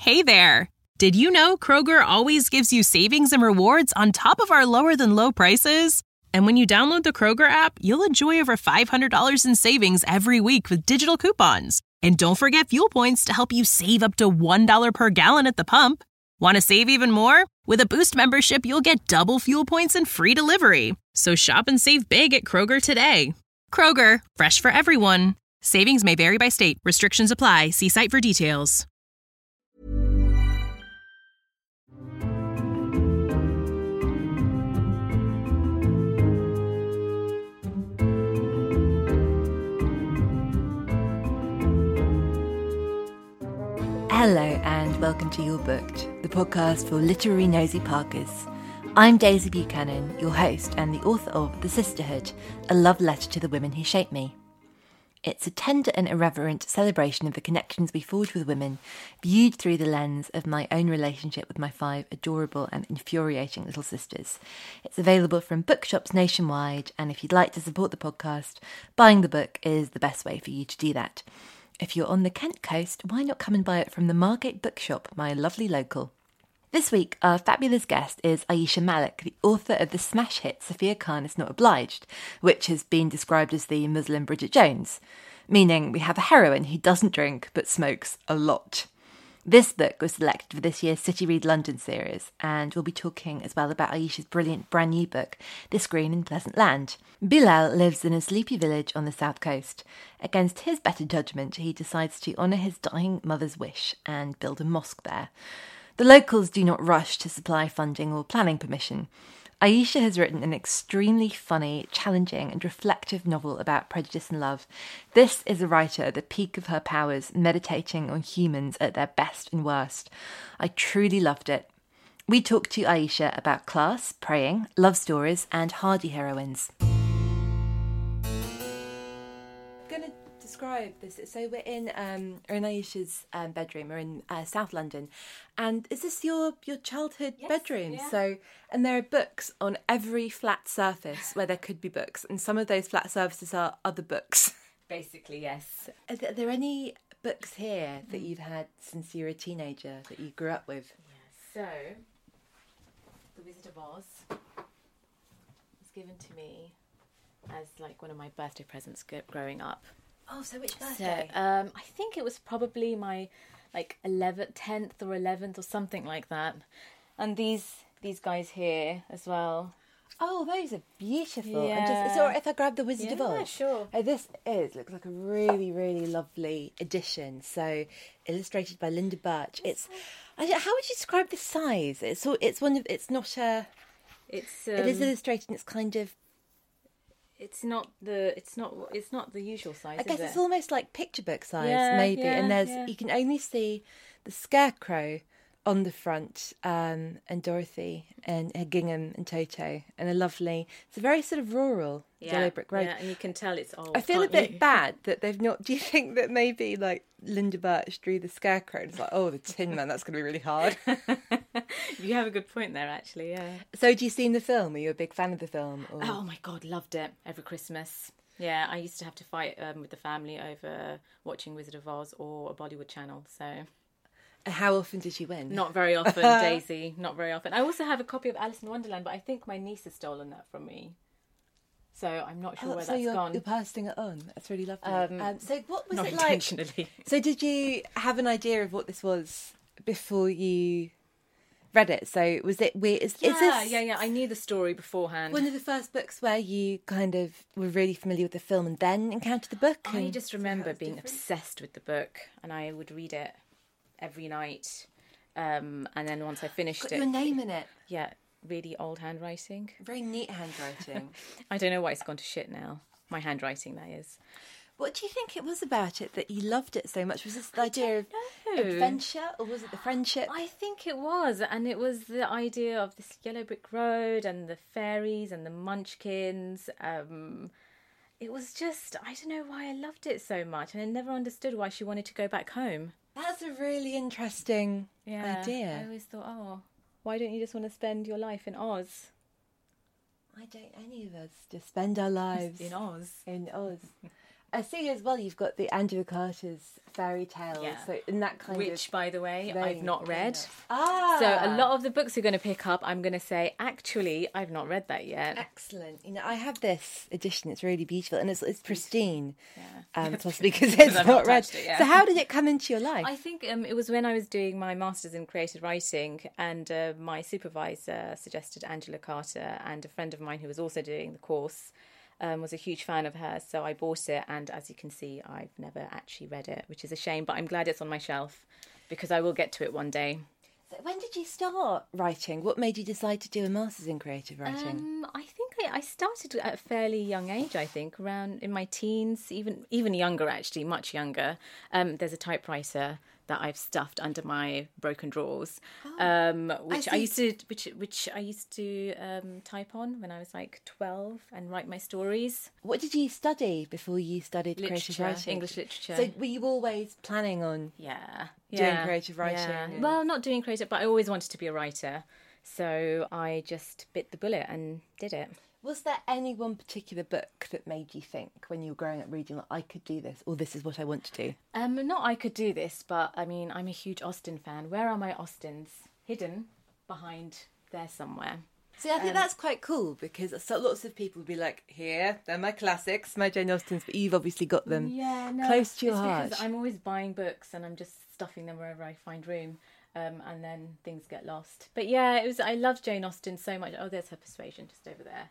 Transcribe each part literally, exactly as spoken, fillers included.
Hey there! Did you know Kroger always gives you savings and rewards on top of our lower-than-low prices? And when you download the Kroger app, you'll enjoy over five hundred dollars in savings every week with digital coupons. And don't forget fuel points to help you save up to one dollar per gallon at the pump. Want to save even more? With a Boost membership, you'll get double fuel points and free delivery. So shop and save big at Kroger today. Kroger, fresh for everyone. Savings may vary by state. Restrictions apply. See site for details. Hello and welcome to You're Booked, the podcast for literary nosy parkers. I'm Daisy Buchanan, your host and the author of The Sisterhood, a love letter to the women who shaped me. It's a tender and irreverent celebration of the connections we forge with women, viewed through the lens of my own relationship with my five adorable and infuriating little sisters. It's available from bookshops nationwide, and if you'd like to support the podcast, buying the book is the best way for you to do that. If you're on the Kent coast, why not come and buy it from the Margate Bookshop, my lovely local? This week, our fabulous guest is Ayesha Malik, the author of the smash hit Sophia Khan Is Not Obliged, which has been described as the Muslim Bridget Jones, meaning we have a heroine who doesn't drink but smokes a lot. This book was selected for this year's City Read London series, and we'll be talking as well about Ayesha's brilliant brand new book, This Green and Pleasant Land. Bilal lives in a sleepy village on the south coast. Against his better judgment, he decides to honour his dying mother's wish and build a mosque there. The locals do not rush to supply funding or planning permission. Ayesha has written an extremely funny, challenging and reflective novel about prejudice and love. This is a writer at the peak of her powers, meditating on humans at their best and worst. I truly loved it. We talked to Ayesha about class, praying, love stories and hardy heroines. I'm going to describe this. So we're in, um, we're in Ayesha's um, bedroom. We're in uh, South London. And is this your, your childhood yes, bedroom? Yeah. So, and there are books on every flat surface where there could be books. And some of those flat surfaces are other books. Basically, yes. Are there, are there any books here that you've had since you were a teenager that you grew up with? Yeah. So, The Wizard of Oz was given to me as like one of my birthday presents g- growing up. Oh, so which birthday? So, um, I think it was probably my like eleventh, tenth or eleventh or something like that. And these these guys here as well. Oh, those are beautiful. Yeah. And just, is it all right if I grab the Wizard Yeah, of Oz? sure. Oh, this is looks like a really, really lovely edition. So, illustrated by Linda Birch. It's, I don't, how would you describe the size? It's all, it's one of, it's not a. It's um, it is illustrated. And it's kind of. It's not the it's not it's not the usual size. I guess is it's it? almost like picture book size, Yeah, maybe. yeah, and there's yeah. you can only see the Scarecrow on the front, um, and Dorothy and uh, Gingham and Toto, and a lovely. It's a very sort of rural yeah, yellow brick road. Yeah, and you can tell it's old. I feel a can't bit you? bad that they've not. Do you think that maybe like Linda Birch drew the Scarecrow? And it's like, oh, the Tin Man, that's going to be really hard. You have a good point there, actually. Yeah. So, had you seen the film? Are you a big fan of the film? Or... Oh my God, loved it every Christmas. Yeah, I used to have to fight um, with the family over watching Wizard of Oz or a Bollywood channel. So, how often did you win? not very often, Daisy. Not very often. I also have a copy of Alice in Wonderland, but I think my niece has stolen that from me. So I'm not sure Oh, where so that's you're, gone. you're passing it on. That's really lovely. Um, Um, so, what was not it like? intentionally. So, did you have an idea of what this was before you read it? So, was it weird? Is, Yeah, is this yeah, yeah. I knew the story beforehand. one of the first books where you kind of were really familiar with the film and then encountered the book? I and- just remember being obsessed with the book, and I would read it every night. Um, and then once I finished Got it, your name in it. yeah, really old handwriting. Very neat handwriting. I don't know why it's gone to shit now. My handwriting, that is. What do you think it was about it that you loved it so much? Was this the idea of know. adventure, or was it the friendship? I think it was, and it was the idea of this yellow brick road and the fairies and the munchkins. Um, it was just, I don't know why I loved it so much, and I never understood why she wanted to go back home. That's a really interesting Yeah, idea. I always thought, oh, why don't you just want to spend your life in Oz? I don't any of us just spend our lives In Oz. in Oz. I see as well you've got the Angela Carter's fairy tales. Yeah. So in that kind Which, of... Which, by the way, vein, I've not read. Ah! So a lot of the books you're going to pick up, I'm going to say, actually, I've not read that yet. Excellent. You know, I have this edition. It's really beautiful and it's it's pristine. Yeah. Um, possibly because Because it's I've not not read. touched it, yeah. So how did it come into your life? I think um, it was when I was doing my master's in creative writing, and uh, my supervisor suggested Angela Carter, and a friend of mine who was also doing the course um, was a huge fan of hers. So I bought it, and as you can see, I've never actually read it, which is a shame, but I'm glad it's on my shelf because I will get to it one day. So when did you start writing? What made you decide to do a master's in creative writing? Um, I think I, I started at a fairly young age. I think around in my teens, even even younger, actually, much younger. Um, there's a typewriter that I've stuffed under my broken drawers, oh, um, which I, I used to which which I used to um, type on when I was like twelve and write my stories. What did you study before you studied Literature, creative writing? English literature. So were you always planning on yeah doing yeah, creative writing? Yeah. And... Well, not doing creative, but I always wanted to be a writer. So I just bit the bullet and did it. Was there any one particular book that made you think when you were growing up reading, like, I could do this, or this is what I want to do? Um, not I could do this, but I mean, I'm a huge Austen fan. Where are my Austens? Hidden behind there somewhere. See, I think Um, that's quite cool because so lots of people would be like, here, they're my classics, my Jane Austens, but you've obviously got them yeah, no, close to your it's heart. because I'm always buying books and I'm just stuffing them wherever I find room. Um, and then things get lost. But yeah, it was. I love Jane Austen so much. Oh, there's her Persuasion just over there.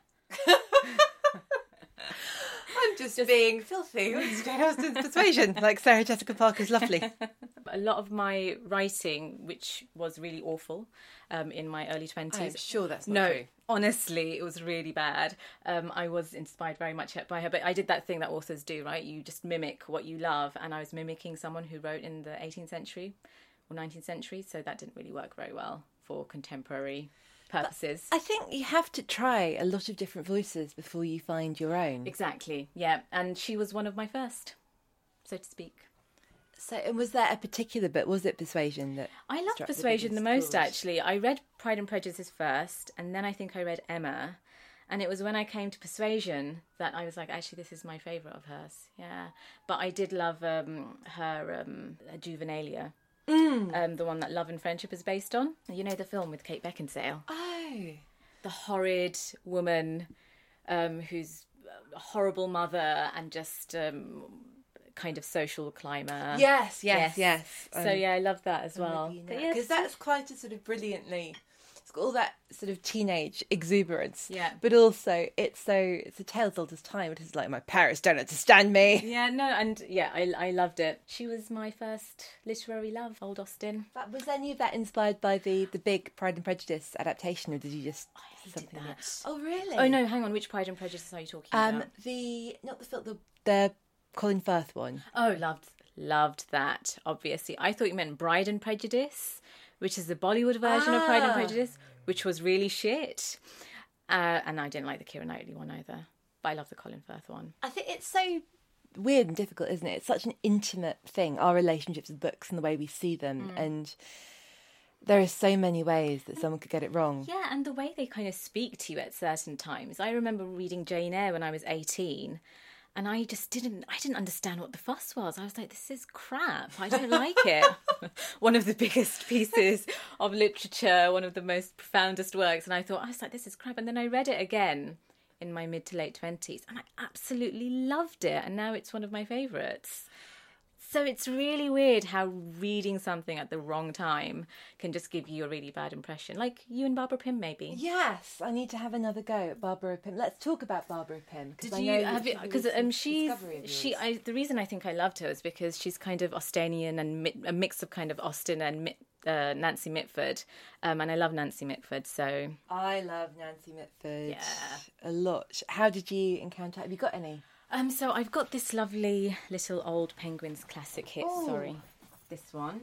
I'm just, just being filthy with Jane Austen's Persuasion, like Sarah Jessica Parker's lovely. A lot of my writing, which was really awful um, in my early twenties. I'm sure that's not no, true. Honestly, it was really bad. Um, I was inspired very much by her, but I did that thing that authors do, right? You just mimic what you love, and I was mimicking someone who wrote in the eighteenth century or nineteenth century, so that didn't really work very well for contemporary purposes. But I think you have to try a lot of different voices before you find your own. Exactly, yeah. And she was one of my first, so to speak. So, and was there a particular book? Was it Persuasion that I loved struck Persuasion the, the most, chord? actually. I read Pride and Prejudice first, and then I think I read Emma. And it was when I came to Persuasion that I was like, actually, this is my favourite of hers. Yeah. But I did love um, her um, Juvenilia. Mm. Um, the one that Love and Friendship is based on. You know, the film with Kate Beckinsale. Oh. The horrid woman um, who's a horrible mother and just um, kind of social climber. Yes, yes, yes. yes. So, um, yeah, I love that as well. Because yeah, that's quite a sort of brilliantly... It's got all that sort of teenage exuberance. Yeah. But also, it's so... It's a tale as old as time. It is like, my parents don't understand me. Yeah, no, and yeah, I I loved it. She was my first literary love, Old Austen. But was any of that inspired by the, the big Pride and Prejudice adaptation, or did you just... I hated something that. Else? Oh, really? Oh, no, hang on. Which Pride and Prejudice are you talking um, about? The... Not the film, the, the Colin Firth one. Oh, loved, loved that, obviously. I thought you meant Bride and Prejudice, which is the Bollywood version ah. of Pride and Prejudice, which was really shit. Uh, and I didn't like the Keira Knightley one either. But I love the Colin Firth one. I think it's so weird and difficult, isn't it? It's such an intimate thing, our relationships with books and the way we see them. Mm. And there are so many ways that someone could get it wrong. Yeah, and the way they kind of speak to you at certain times. I remember reading Jane Eyre when I was eighteen. And I just didn't, I didn't understand what the fuss was. I was like, this is crap. I don't like it. One of the biggest pieces of literature, one of the most profoundest works. And I thought, I was like, this is crap. And then I read it again in my mid to late twenties. And I absolutely loved it. And now it's one of my favourites. So it's really weird how reading something at the wrong time can just give you a really bad impression. Like you and Barbara Pym, maybe. Yes, I need to have another go at Barbara Pym. Let's talk about Barbara Pym. Did I you know have it? Because um, she's she. I, the reason I think I loved her is because she's kind of Austenian and mi- a mix of kind of Austen and mi- uh, Nancy Mitford, um, and I love Nancy Mitford. So I love Nancy Mitford. Yeah, a lot. How did you encounter? Have you got any? Um, so I've got this lovely little old Penguins classic hit. Ooh. Sorry, this one.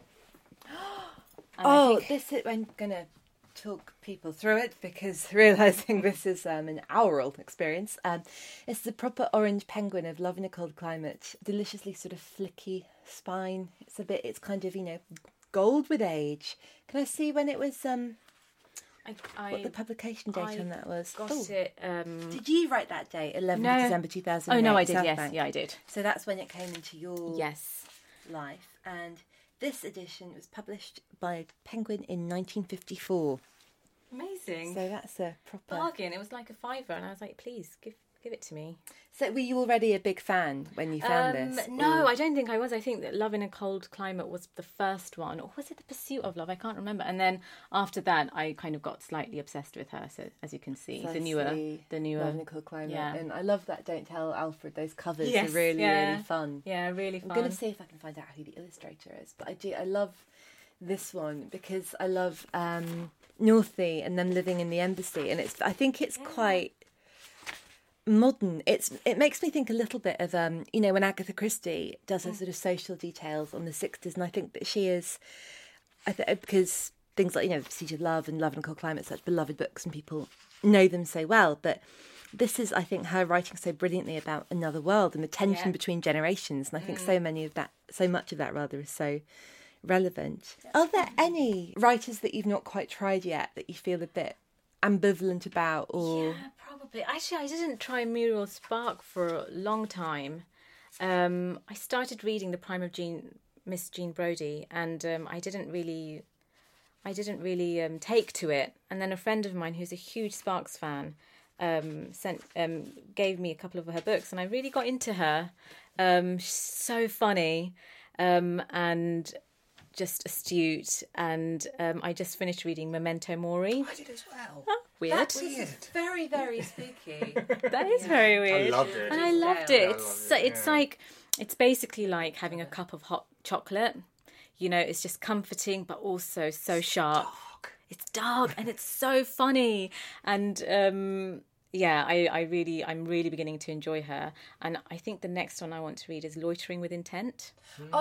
oh, think... this is, I'm gonna talk people through it because realising this is um, an hour-old experience. Um, it's the proper orange penguin of Love in a Cold Climate. Deliciously sort of flicky spine. It's a bit. It's kind of you know gold with age. Can I see when it was um I, I, what the publication date I on that was. got Oh. it. Um, Did you write that date, eleventh No. of December two thousand eight? oh no, I did. South Yes, Bank? yeah, I did. So that's when it came into your Yes. life. And this edition was published by Penguin in nineteen fifty-four. Amazing. So that's a proper Bargain. It was like a fiver, and I was like, please give give it to me. So were you already a big fan when you found Um, this? no, or- I don't think I was. I think that Love in a Cold Climate was the first one, or was it The Pursuit of Love? I can't remember. And then after that, I kind of got slightly obsessed with her. So as you can see, the newer, Fancy the newer, Love in a Cold Climate. yeah. And I love that Don't Tell Alfred. Those covers Yes, are really, yeah. really fun. yeah, really fun. I'm going to see if I can find out who the illustrator is. But I do. I love this one because I love um, Northey and them living in the embassy, and it's. I think it's quite modern. It's. It makes me think a little bit of um, you know, when Agatha Christie does her sort of social details on the sixties, and I think that she is. I think because things like, you know, Siege of Love and Love in a Cold Climate, such beloved books, and people know them so well, but. This is, I think, her writing so brilliantly about another world and the tension Yeah. between generations. And I think so many of that, so much of that rather, is so relevant. Are there any writers that you've not quite tried yet that you feel a bit ambivalent about, or Yeah, probably. Actually, I didn't try Muriel Spark for a long time. Um, I started reading The Prime of Jean, Miss Jean Brodie, and um, I didn't really, I didn't really um, take to it. And then a friend of mine who's a huge Sparks fan um, sent, um, gave me a couple of her books, and I really got into her. Um, she's so funny, um, and just astute. And um, I just finished reading Memento Mori. I did as well. Weird. That's Weird. very, very spooky. That is very weird. I loved it. And I loved Yeah, it. I It's loved so, it, it's yeah. like it's basically like having a cup of hot chocolate. You know, it's just comforting, but also so sharp. It's dark and it's so funny. And um, yeah, I, I really, I'm really beginning to enjoy her. And I think the next one I want to read is Loitering with Intent.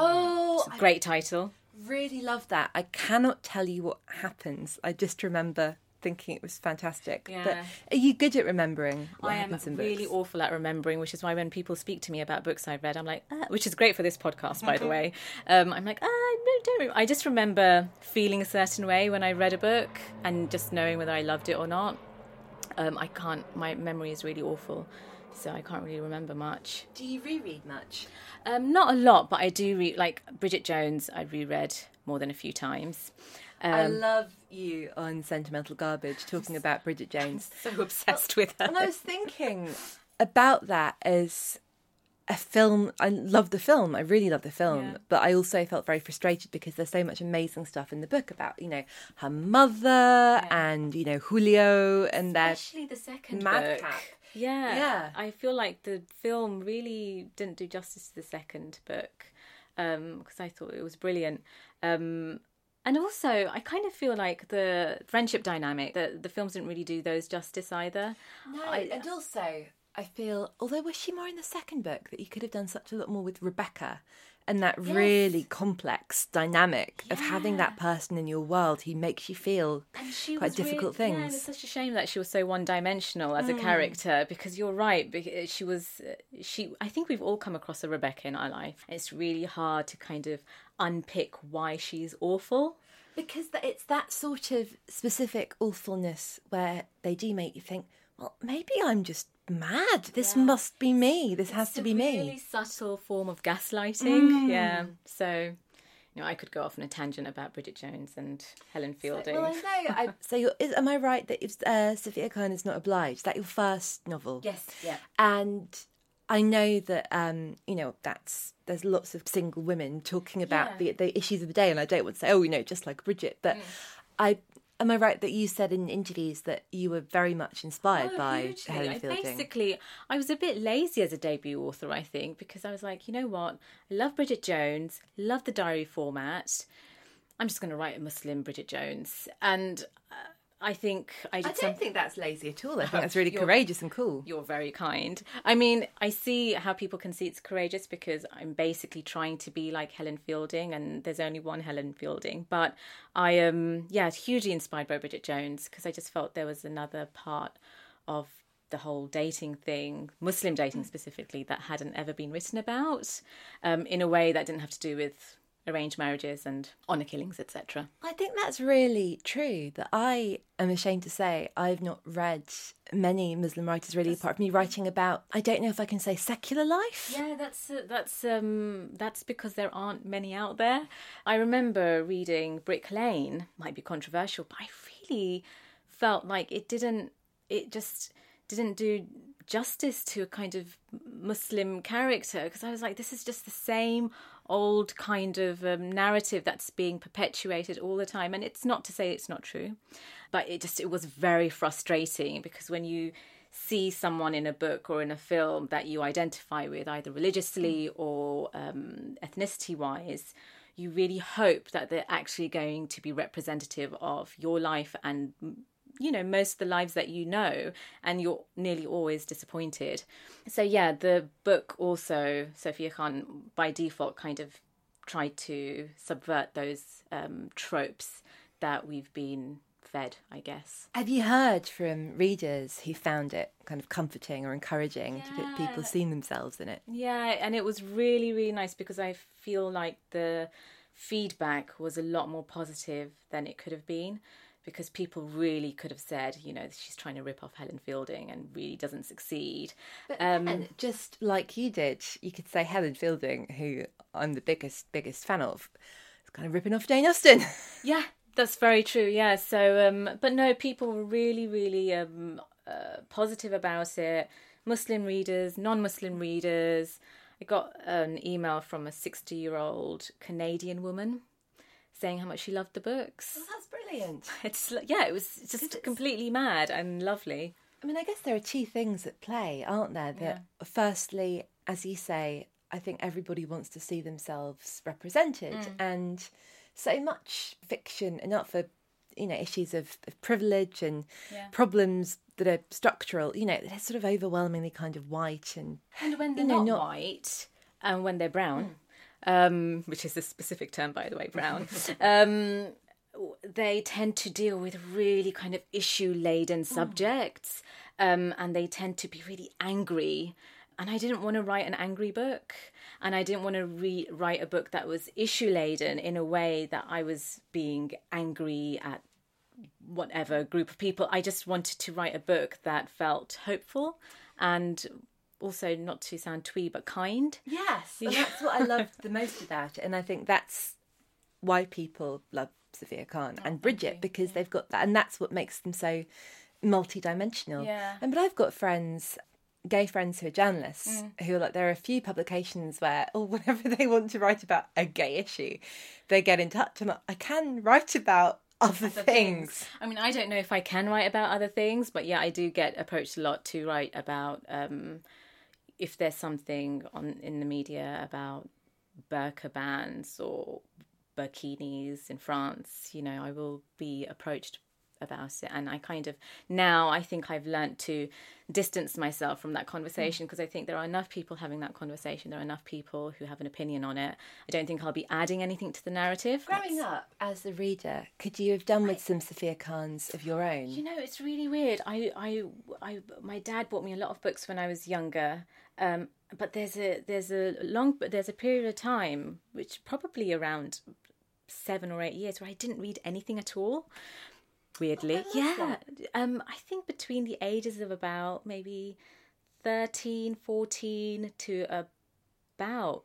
Oh, I Great title. really love that. I cannot tell you what happens. I just remember thinking it was fantastic. Yeah. But are you good at remembering what I am happens in really books? awful at remembering, which is why when people speak to me about books I've read, I'm like, ah, which is great for this podcast, by the way. Um, I'm like, ah, no, don't. Remember. I just remember feeling a certain way when I read a book and just knowing whether I loved it or not. Um, I can't. My memory is really awful, so I can't really remember much. Do you reread much? Um, not a lot, but I do read. Like Bridget Jones, I reread more than a few times. I Um, love you on Sentimental Garbage talking about Bridget Jones. so obsessed with her. And I was thinking about that as a film. I love the film. I really love the film. Yeah. But I also felt very frustrated because there's so much amazing stuff in the book about, you know, her mother and, you know, Julio and their Especially the second madcap. book. Yeah, Yeah. I feel like the film really didn't do justice to the second book because I thought it was brilliant. Um, and also, I kind of feel like the friendship dynamic, the, the films didn't really do those justice either. No, I- and also I feel, although was she more in the second book, that you could have done such a lot more with Rebecca and that really complex dynamic of having that person in your world who makes you feel And she quite was difficult really, Yeah, and things. it's such a shame that she was so one-dimensional as a character. Because you're right, because she was. She. I think we've all come across a Rebecca in our life. And it's really hard to kind of unpick why she's awful. Because th- it's that sort of specific awfulness where they do make you think, well, maybe I'm just mad. This must be me. This has to It's be a me. really subtle form of gaslighting. Yeah. So, you know, I could go off on a tangent about Bridget Jones and Helen Fielding. Well, I know. I, so, you're, is, am I right that if uh, Sophia Kern is Not Obliged, is that your first novel? Yes. Yeah. And I know that um, you know, that's there's lots of single women talking about Yeah. the the issues of the day, and I don't want to say, oh, you know, just like Bridget, but I am I right that you said in interviews that you were very much inspired Oh, by hugely. Helen I Fielding? Basically, I was a bit lazy as a debut author, I think, because I was like, you know what? I love Bridget Jones, love the diary format. I'm just going to write a Muslim Bridget Jones. And uh, I think I I did don't some... think that's lazy at all. I think that's really You're- courageous and cool. You're very kind. I mean, I see how people can see it's courageous because I'm basically trying to be like Helen Fielding, and there's only one Helen Fielding. But I am, yeah, hugely inspired by Bridget Jones because I just felt there was another part of the whole dating thing, Muslim dating specifically, that hadn't ever been written about um, in a way that didn't have to do with arranged marriages and honour killings, et cetera. I think that's really true, that I am ashamed to say I've not read many Muslim writers really, apart from me writing about, I don't know if I can say secular life. Yeah, that's uh, that's um, that's because there aren't many out there. I remember reading Brick Lane, might be controversial, but I really felt like it didn't, it just didn't do justice to a kind of Muslim character, because I was like, this is just the same old kind of um, narrative that's being perpetuated all the time. And it's not to say it's not true, but it just, it was very frustrating, because when you see someone in a book or in a film that you identify with, either religiously or um, ethnicity wise, you really hope that they're actually going to be representative of your life and, you know, most of the lives that you know, and you're nearly always disappointed. So yeah, the book also, Sophia Khan, by default, kind of tried to subvert those um, tropes that we've been fed, I guess. Have you heard from readers who found it kind of comforting or encouraging Yeah. to put people seeing themselves in it? Yeah, and it was really, really nice, because I feel like the feedback was a lot more positive than it could have been. Because people really could have said, you know, she's trying to rip off Helen Fielding and really doesn't succeed. But Um, then, just like you did, you could say Helen Fielding, who I'm the biggest, biggest fan of, is kind of ripping off Jane Austen. Yeah, that's very true. Yeah. So, um, but no, people were really, really um, uh, positive about it. Muslim readers, non-Muslim readers. I got an email from a sixty-year-old Canadian woman saying how much she loved the books. Well, that's brilliant. It's yeah, it was just it's- completely mad and lovely. I mean, I guess there are two things at play, aren't there? That firstly, as you say, I think everybody wants to see themselves represented, and so much fiction, and not for, you know, issues of, of privilege and Yeah. problems that are structural, you know, they're sort of overwhelmingly kind of white and And when they're you know, not, not- white, and when they're brown, um, which is a specific term, by the way, brown, um, they tend to deal with really kind of issue-laden subjects, um, and they tend to be really angry. And I didn't want to write an angry book, and I didn't want to re- write a book that was issue-laden in a way that I was being angry at whatever group of people. I just wanted to write a book that felt hopeful and also, not to sound twee, but kind. yes, and that's what I loved the most about it, and I think that's why people love Sophia Khan and Bridget, you. because they've got that, and that's what makes them so multi-dimensional. Yeah. And but I've got friends, gay friends who are journalists, who are like, there are a few publications where, or whenever they want to write about a gay issue, they get in touch and like, I can write about other, Other things. I mean, I don't know if I can write about other things, but yeah, I do get approached a lot to write about um, if there's something on in the media about burqa bans or bikinis in France. You know, I will be approached about it, and I kind of now I think I've learnt to distance myself from that conversation, because I think there are enough people having that conversation. There are enough people who have an opinion on it. I don't think I'll be adding anything to the narrative. Growing up as a reader, could you have done with some Sophia Khans of your own? You know, it's really weird. I, I, I, my dad bought me a lot of books when I was younger. Um, but there's a there's a long there's a period of time, which probably around seven or eight years, where I didn't read anything at all. Weirdly, Oh, I love yeah. that. Um, I think between the ages of about maybe thirteen, fourteen to about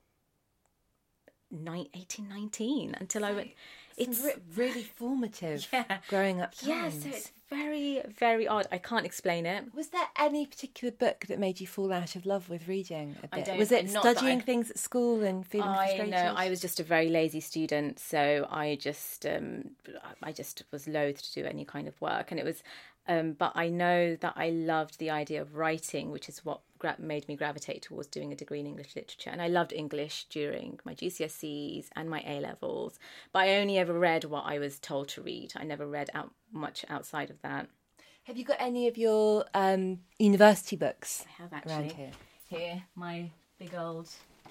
nine, eighteen, nineteen, until I went. It's It's re- really formative Yeah. growing up yeah, times. so it's very, very odd. I can't explain it. Was there any particular book that made you fall out of love with reading a I bit? don't- Was it not that studying I- things at school and feeling I frustrated? know I was just a very lazy student, so I just um, I just was loath to do any kind of work, and it was. Um, but I know that I loved the idea of writing, which is what gra- made me gravitate towards doing a degree in English literature. And I loved English during my G C S Es and my A levels, but I only ever read what I was told to read. I never read out much outside of that. Have you got any of your um, university books I have around actually here? here my big old.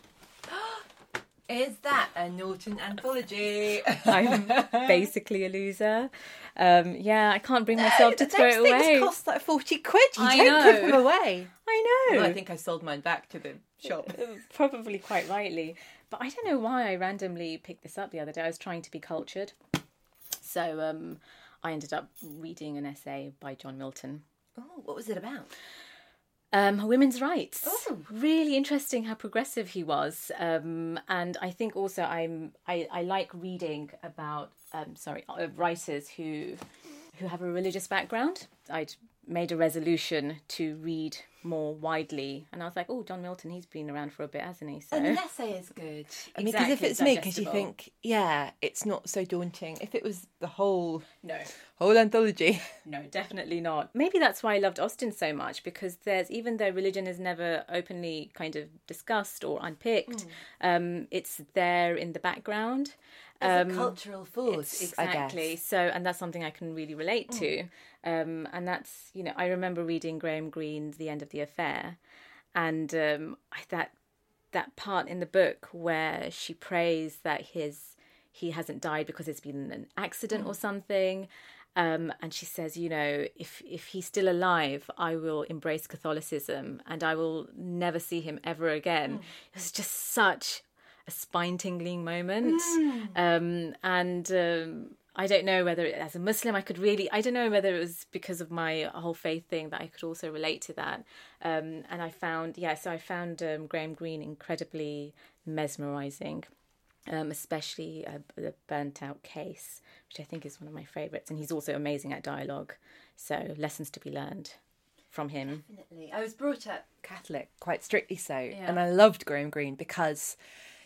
Is that a Norton anthology? I'm basically a loser. Um, yeah, I can't bring myself to Those throw it things away. cost like forty quid. You I don't put know. them away. I know. Well, I think I sold mine back to the shop. Probably quite rightly. but I don't know why I randomly picked this up the other day. I was trying to be cultured. So um, I ended up reading an essay by John Milton. Oh, what was it about? Um, women's rights. Oh. Really interesting how progressive he was. Um, and I think also I'm I, I like reading about um, sorry uh, writers who who have a religious background. I'd made a resolution to read more widely, and I was like, oh, John Milton, he's been around for a bit, hasn't he? So And an essay is good. I mean, because Exactly, if it's me, because you digestible. think, yeah, it's not so daunting. If it was the whole no. whole anthology. No, definitely not. Maybe that's why I loved Austen so much, because there's, even though religion is never openly kind of discussed or unpicked, mm. um, it's there in the background. It's Um, a cultural force, exactly. I guess. So, and that's something I can really relate mm. to. Um, and that's, you know, I remember reading Graham Greene's The End of the Affair, and um, I, that that part in the book where she prays that his he hasn't died because it's been an accident mm. or something. Um, and she says, you know, if if he's still alive, I will embrace Catholicism and I will never see him ever again. Mm. It was just such a spine-tingling moment. Mm. Um, and um, I don't know whether, as a Muslim, I could really... I don't know whether it was because of my whole faith thing that I could also relate to that. Um, and I found, yeah, so I found um, Graham Greene incredibly mesmerising. Um, especially uh, the Burnt Out Case, which I think is one of my favourites. And he's also amazing at dialogue. So lessons to be learned from him. Definitely. I was brought up Catholic, quite strictly so. Yeah. And I loved Graham Greene because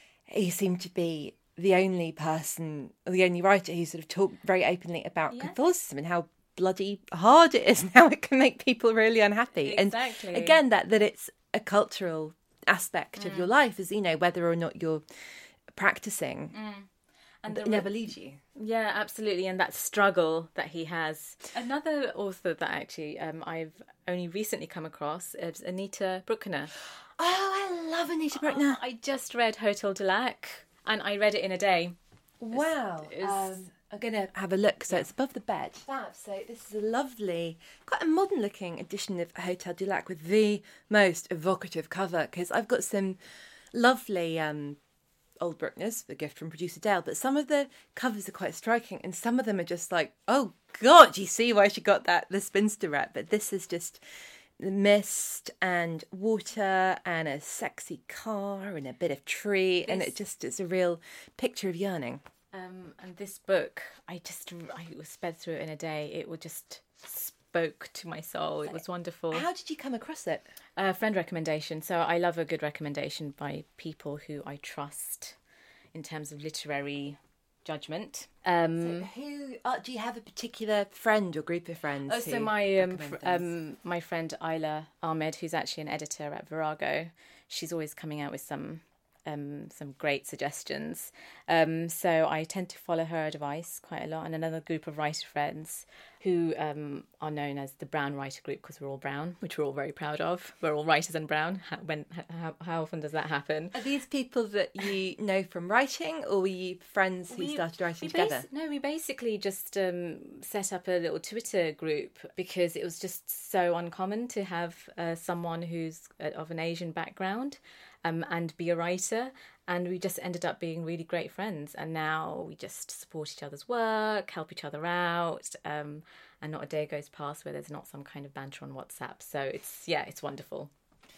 he seemed to be the only person, or the only writer who sort of talked very openly about yes. Catholicism and how bloody hard it is and how it can make people really unhappy. Exactly. And again, that, that it's a cultural aspect mm. of your life, is, you know, whether or not you're practicing mm. and it never leaves you. Yeah, absolutely. And that struggle that he has. Another author that actually um, I've only recently come across is Anita Bruckner. Oh, I love Anita Bruckner. Oh, I just read Hotel du Lac and I read it in a day. Wow. It's, it's... Um, I'm going to have a look. So yeah. It's above the bed. Fab. So this is a lovely, quite a modern looking edition of Hotel du Lac with the most evocative cover, because I've got some lovely um, old Bruckners, a gift from producer Dale, but some of the covers are quite striking and some of them are just like, oh God, you see why she got that, the spinster rep. But this is just the mist and water and a sexy car and a bit of tree, this... and it just is a real picture of yearning. Um, and this book, I just, I sped through it in a day. It would just spoke to my soul. It was wonderful. How did you come across it? A friend recommendation. So I love a good recommendation by people who I trust in terms of literary judgment. Um, so who uh, do you have a particular friend or group of friends? Oh, so my um, fr- um, my friend Isla Ahmed, who's actually an editor at Virago, she's always coming out with some um, some great suggestions. Um, so I tend to follow her advice quite a lot, and another group of writer friends who um, are known as the Brown Writer Group because we're all brown, which we're all very proud of. We're all writers and brown. How, when, how, how often does that happen? Are these people that you know from writing, or were you friends who we, started writing we together? Bas- no, we basically just um, set up a little Twitter group because it was just so uncommon to have uh, someone who's uh, of an Asian background um, and be a writer. And we just ended up being really great friends. And now we just support each other's work, help each other out. Um, and not a day goes past where there's not some kind of banter on WhatsApp. So it's, yeah, it's wonderful.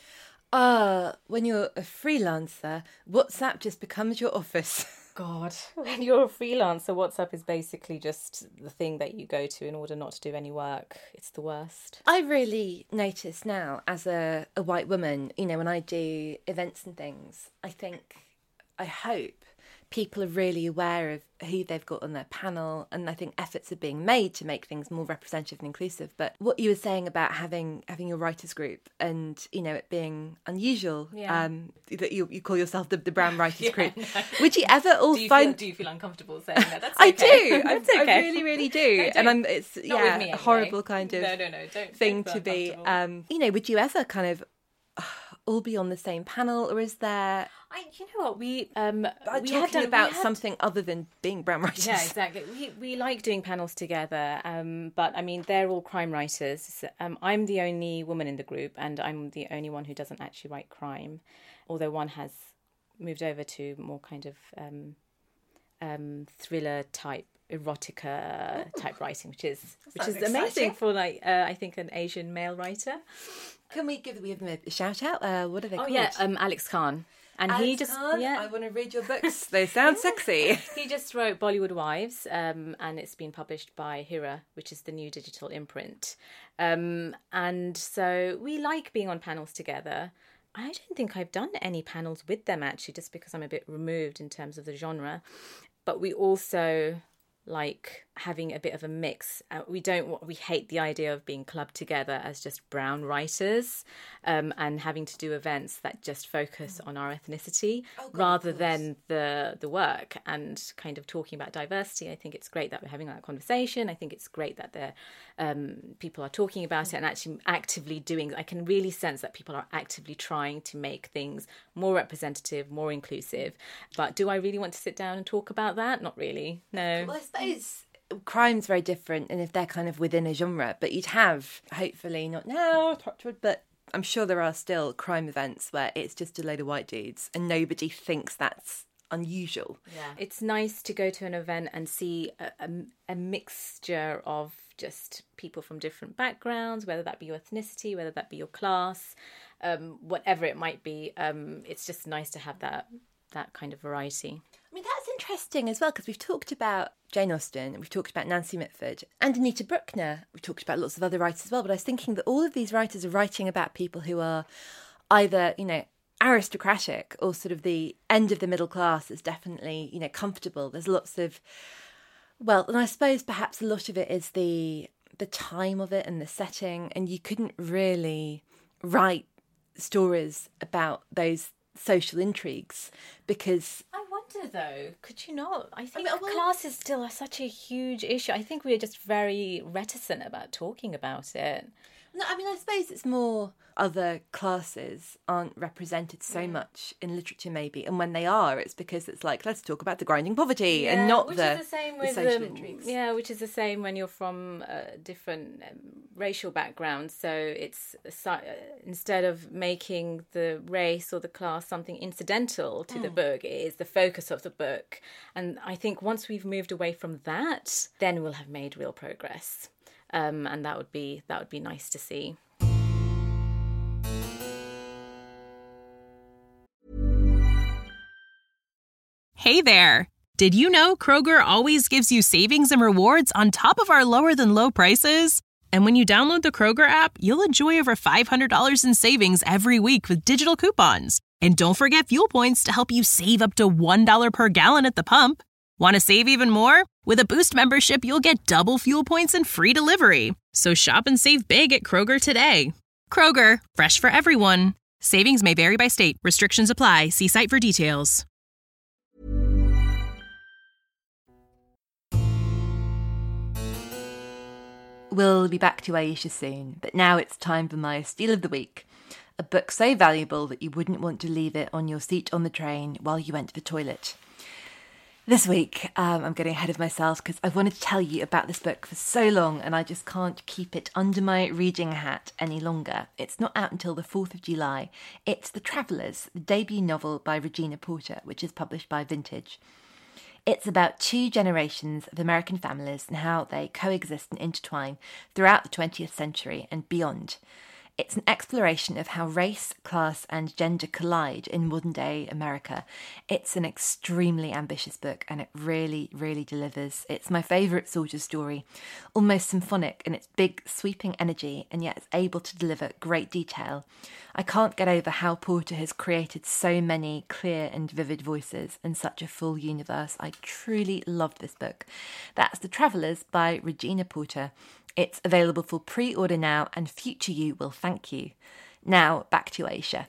Uh, when you're a freelancer, WhatsApp just becomes your office. God, when you're a freelancer, WhatsApp is basically just the thing that you go to in order not to do any work. It's the worst. I really notice now as a, a white woman, you know, when I do events and things, I think... I hope people are really aware of who they've got on their panel, and I think efforts are being made to make things more representative and inclusive. But what you were saying about having having your writers group and, you know, it being unusual, yeah. um, that you you call yourself the, the Brown Writers yeah, Group. No. Would you ever all do you find... Feel, do you feel uncomfortable saying that? That's I okay. do. That's I, okay. I really, really do. No, and I'm it's Not yeah, with me, a horrible anyway. kind of no, no, no. Don't, thing don't to be. Um, you know, would you ever kind of all be on the same panel, or is there... I, you know what, we um I'm we talking have done, about we had... something other than being brown writers. Yeah, exactly. We we like doing panels together, um, but I mean they're all crime writers. Um, I'm the only woman in the group, and I'm the only one who doesn't actually write crime, although one has moved over to more kind of um, um, thriller type, erotica Ooh. type writing, which is which is exciting. Amazing for like uh, I think an Asian male writer. Can we give, we give them a shout out? Uh, what are they oh, called? Oh yeah, um, Alex Khan. And Alex he just Khan, yeah. I want to read your books. They sound sexy. He just wrote Bollywood Wives, um, and it's been published by Hira, which is the new digital imprint. Um, and so we like being on panels together. I don't think I've done any panels with them actually, just because I'm a bit removed in terms of the genre. But we also like having a bit of a mix. Uh, we don't we hate the idea of being clubbed together as just brown writers, um, and having to do events that just focus on our ethnicity oh, God, rather than the the work, and kind of talking about diversity. I think it's great that we're having that conversation. I think it's great that there um, people are talking about it and actually actively doing. I can really sense that people are actively trying to make things more representative, more inclusive. But do I really want to sit down and talk about that? Not really. No. Well, I suppose crime's very different, and if they're kind of within a genre, but you'd have, hopefully not now, Touchwood, but I'm sure there are still crime events where it's just a load of white dudes and nobody thinks that's unusual. Yeah, it's nice to go to an event and see a, a, a mixture of just people from different backgrounds, whether that be your ethnicity, whether that be your class, um, whatever it might be. Um, it's just nice to have that that kind of variety. I mean, that's interesting as well, because we've talked about Jane Austen, we've talked about Nancy Mitford and Anita Bruckner. We've talked about lots of other writers as well, but I was thinking that all of these writers are writing about people who are either, you know, aristocratic or sort of the end of the middle class is definitely, you know, comfortable. There's lots of, well, and I suppose perhaps a lot of it is the the time of it and the setting, and you couldn't really write stories about those social intrigues because I wonder though, could you not? I think I mean, well, class is still such a huge issue. I think we're just very reticent about talking about it. No, I mean, I suppose it's more other classes aren't represented so mm. much in literature, maybe, and when they are, it's because it's like, let's talk about the grinding poverty yeah, and not which the, is the, same the with social um, intrigues. Yeah, which is the same when you're from a different um, racial backgrounds. So it's uh, instead of making the race or the class something incidental to mm. the book, it is the focus of the book. And I think once we've moved away from that, then we'll have made real progress. Um, and that would be that would be nice to see. Hey there! Did you know Kroger always gives you savings and rewards on top of our lower than low prices? And when you download the Kroger app, you'll enjoy over five hundred dollars in savings every week with digital coupons. And don't forget fuel points to help you save up to one dollar per gallon at the pump. Want to save even more? With a Boost membership, you'll get double fuel points and free delivery. So shop and save big at Kroger today. Kroger, fresh for everyone. Savings may vary by state. Restrictions apply. See site for details. We'll be back to Aisha soon, but now it's time for my Steal of the Week. A book so valuable that you wouldn't want to leave it on your seat on the train while you went to the toilet. This week, um, I'm getting ahead of myself because I've wanted to tell you about this book for so long and I just can't keep it under my reading hat any longer. It's not out until the fourth of July. It's The Travellers, the debut novel by Regina Porter, which is published by Vintage. It's about two generations of American families and how they coexist and intertwine throughout the twentieth century and beyond. It's an exploration of how race, class and gender collide in modern-day America. It's an extremely ambitious book and it really, really delivers. It's my favourite sort of story, almost symphonic in its big, sweeping energy, and yet it's able to deliver great detail. I can't get over how Porter has created so many clear and vivid voices in such a full universe. I truly loved this book. That's The Travellers by Regina Porter. It's available for pre-order now and future you will thank you. Now, back to Aisha.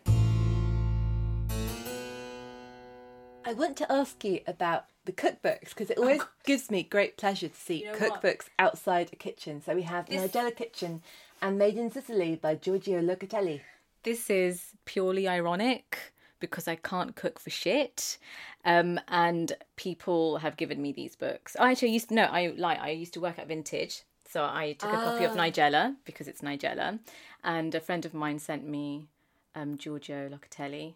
I want to ask you about the cookbooks because it always oh, gives me great pleasure to see you know cookbooks what? outside a kitchen. So we have this... Nigella Kitchen and Made in Sicily by Giorgio Locatelli. This is purely ironic because I can't cook for shit. Um, and people have given me these books. I actually used to, no, I like, I used to work at Vintage. So I took a ah. copy of Nigella because it's Nigella. And a friend of mine sent me um, Giorgio Locatelli.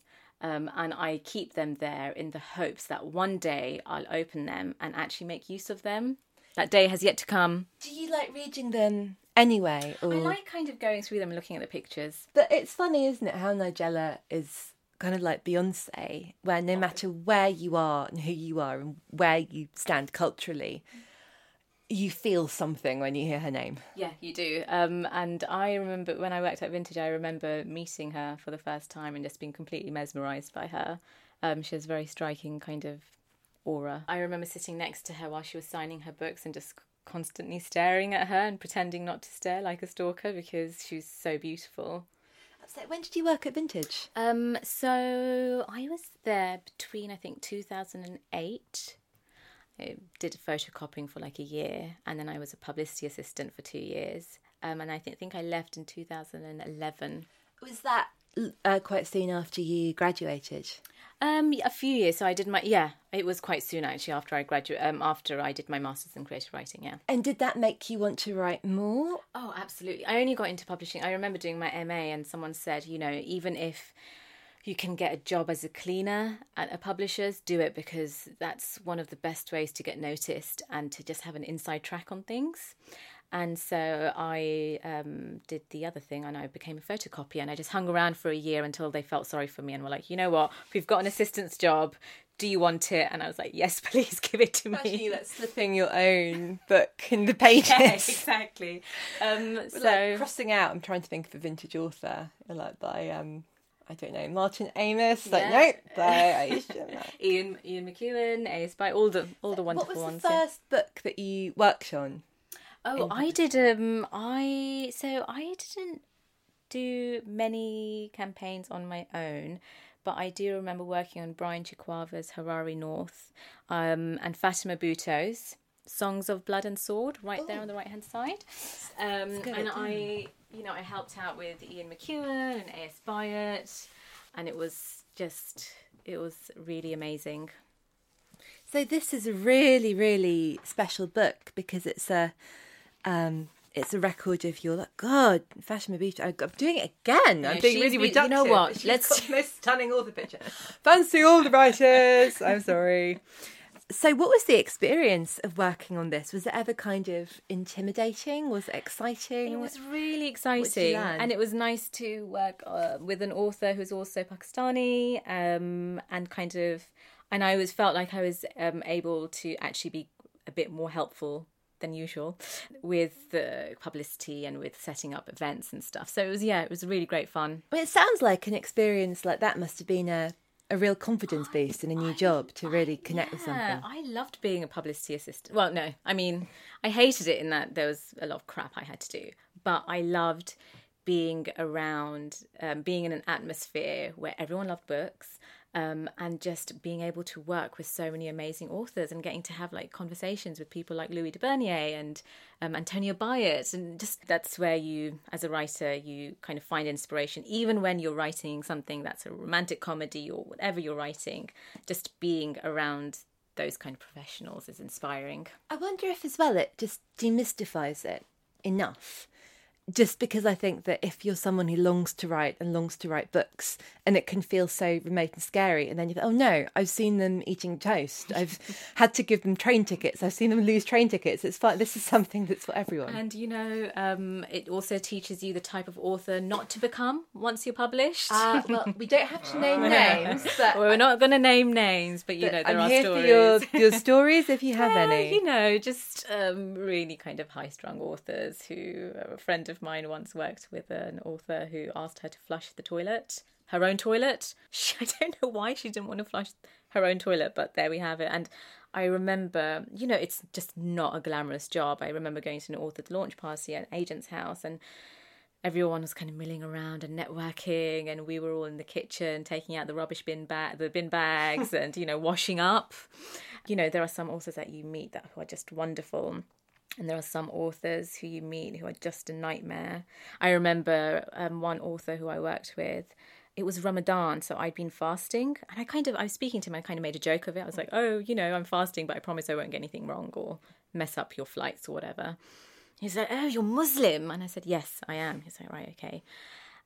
Um, and I keep them there in the hopes that one day I'll open them and actually make use of them. That day has yet to come. Do you like reading them anyway? Or... I like kind of going through them and looking at the pictures. But it's funny, isn't it, how Nigella is kind of like Beyonce, where no matter where you are and who you are and where you stand culturally, you feel something when you hear her name. Yeah, you do. Um, and I remember when I worked at Vintage, I remember meeting her for the first time and just being completely mesmerised by her. Um, she has a very striking kind of aura. I remember sitting next to her while she was signing her books and just constantly staring at her and pretending not to stare like a stalker because she was so beautiful. So when did you work at Vintage? Um, so I was there between, I think, two thousand eight. I did photocopying for like a year, and then I was a publicity assistant for two years. Um, and I think, think I left in two thousand eleven. Was that uh, quite soon after you graduated? Um, a few years. So I did my yeah. It was quite soon actually after I graduate. Um, after I did my masters in creative writing. Yeah. And did that make you want to write more? Oh, absolutely. I only got into publishing. I remember doing my M A, and someone said, you know, even if you can get a job as a cleaner at a publisher's, do it, because that's one of the best ways to get noticed and to just have an inside track on things. And so I um, did the other thing, and I became a photocopier, and I just hung around for a year until they felt sorry for me and were like, you know what, we've got an assistant's job. Do you want it? And I was like, yes, please give it to me. Actually, that's slipping your own book in the pages. Yeah, exactly. Um, so like crossing out, I'm trying to think of a vintage author, like by, um, I don't know, Martin Amis. Like, yeah. nope, by Aisha. Ian Ian McEwan, Ace by all the all the wonderful ones. What was the ones, first yeah. book that you worked on? Oh, I did. Um, I so I didn't do many campaigns on my own, but I do remember working on Brian Chikwava's Harare North, um, and Fatima Bhutto's Songs of Blood and Sword, right Ooh. There on the right hand side. Um, and I, you know, I helped out with Ian McEwan and A S Byatt, and it was just, it was really amazing. So this is a really, really special book because it's a. Um, it's a record of your, like, God, Fatima Bhutto. I'm doing it again. No, I'm being really be, reductive. You know what? She's Let's got the most stunning author picture. Fancy all the writers. I'm sorry. So what was the experience of working on this? Was it ever kind of intimidating? Was it exciting? It was really exciting. And it was nice to work uh, with an author who's also Pakistani, um, and kind of, and I always felt like I was um, able to actually be a bit more helpful than usual with the publicity and with setting up events and stuff. So it was, yeah, it was really great fun. Well, it sounds like an experience like that must have been a, a real confidence boost in a new I, job to really I, connect yeah, with something. I loved being a publicity assistant. Well, no, I mean, I hated it in that there was a lot of crap I had to do, but I loved being around, um, being in an atmosphere where everyone loved books. Um, and just being able to work with so many amazing authors and getting to have like conversations with people like Louis de Bernier and um, Antonia Byatt, and just that's where you, as a writer, you kind of find inspiration, even when you're writing something that's a romantic comedy or whatever you're writing. Just being around those kind of professionals is inspiring. I wonder if as well it just demystifies it enough. Just because I think that if you're someone who longs to write and longs to write books, and it can feel so remote and scary, and then you think, oh no, I've seen them eating toast. I've had to give them train tickets. I've seen them lose train tickets. It's fine. This is something that's for everyone. And, you know, um, it also teaches you the type of author not to become once you're published. Uh, well, we don't have to name names. But well, we're not going to name names, but, you but know, there I'm are here stories. For your, your stories, if you have well, any. You know, just um, really kind of high-strung authors who, a friend of mine once worked with an author who asked her to flush the toilet, her own toilet. She, I don't know why she didn't want to flush her own toilet, but there we have it. And I remember, you know, it's just not a glamorous job. I remember going to an author's launch party at an agent's house, and everyone was kind of milling around and networking, and we were all in the kitchen taking out the rubbish bin bag, the bin bags, and, you know, washing up. You know, there are some authors that you meet that who are just wonderful. And there are some authors who you meet who are just a nightmare. I remember um, one author who I worked with, it was Ramadan, so I'd been fasting. And I kind of, I was speaking to him, I kind of made a joke of it. I was like, oh, you know, I'm fasting, but I promise I won't get anything wrong or mess up your flights or whatever. He's like, oh, you're Muslim? And I said, yes, I am. He's like, right, okay.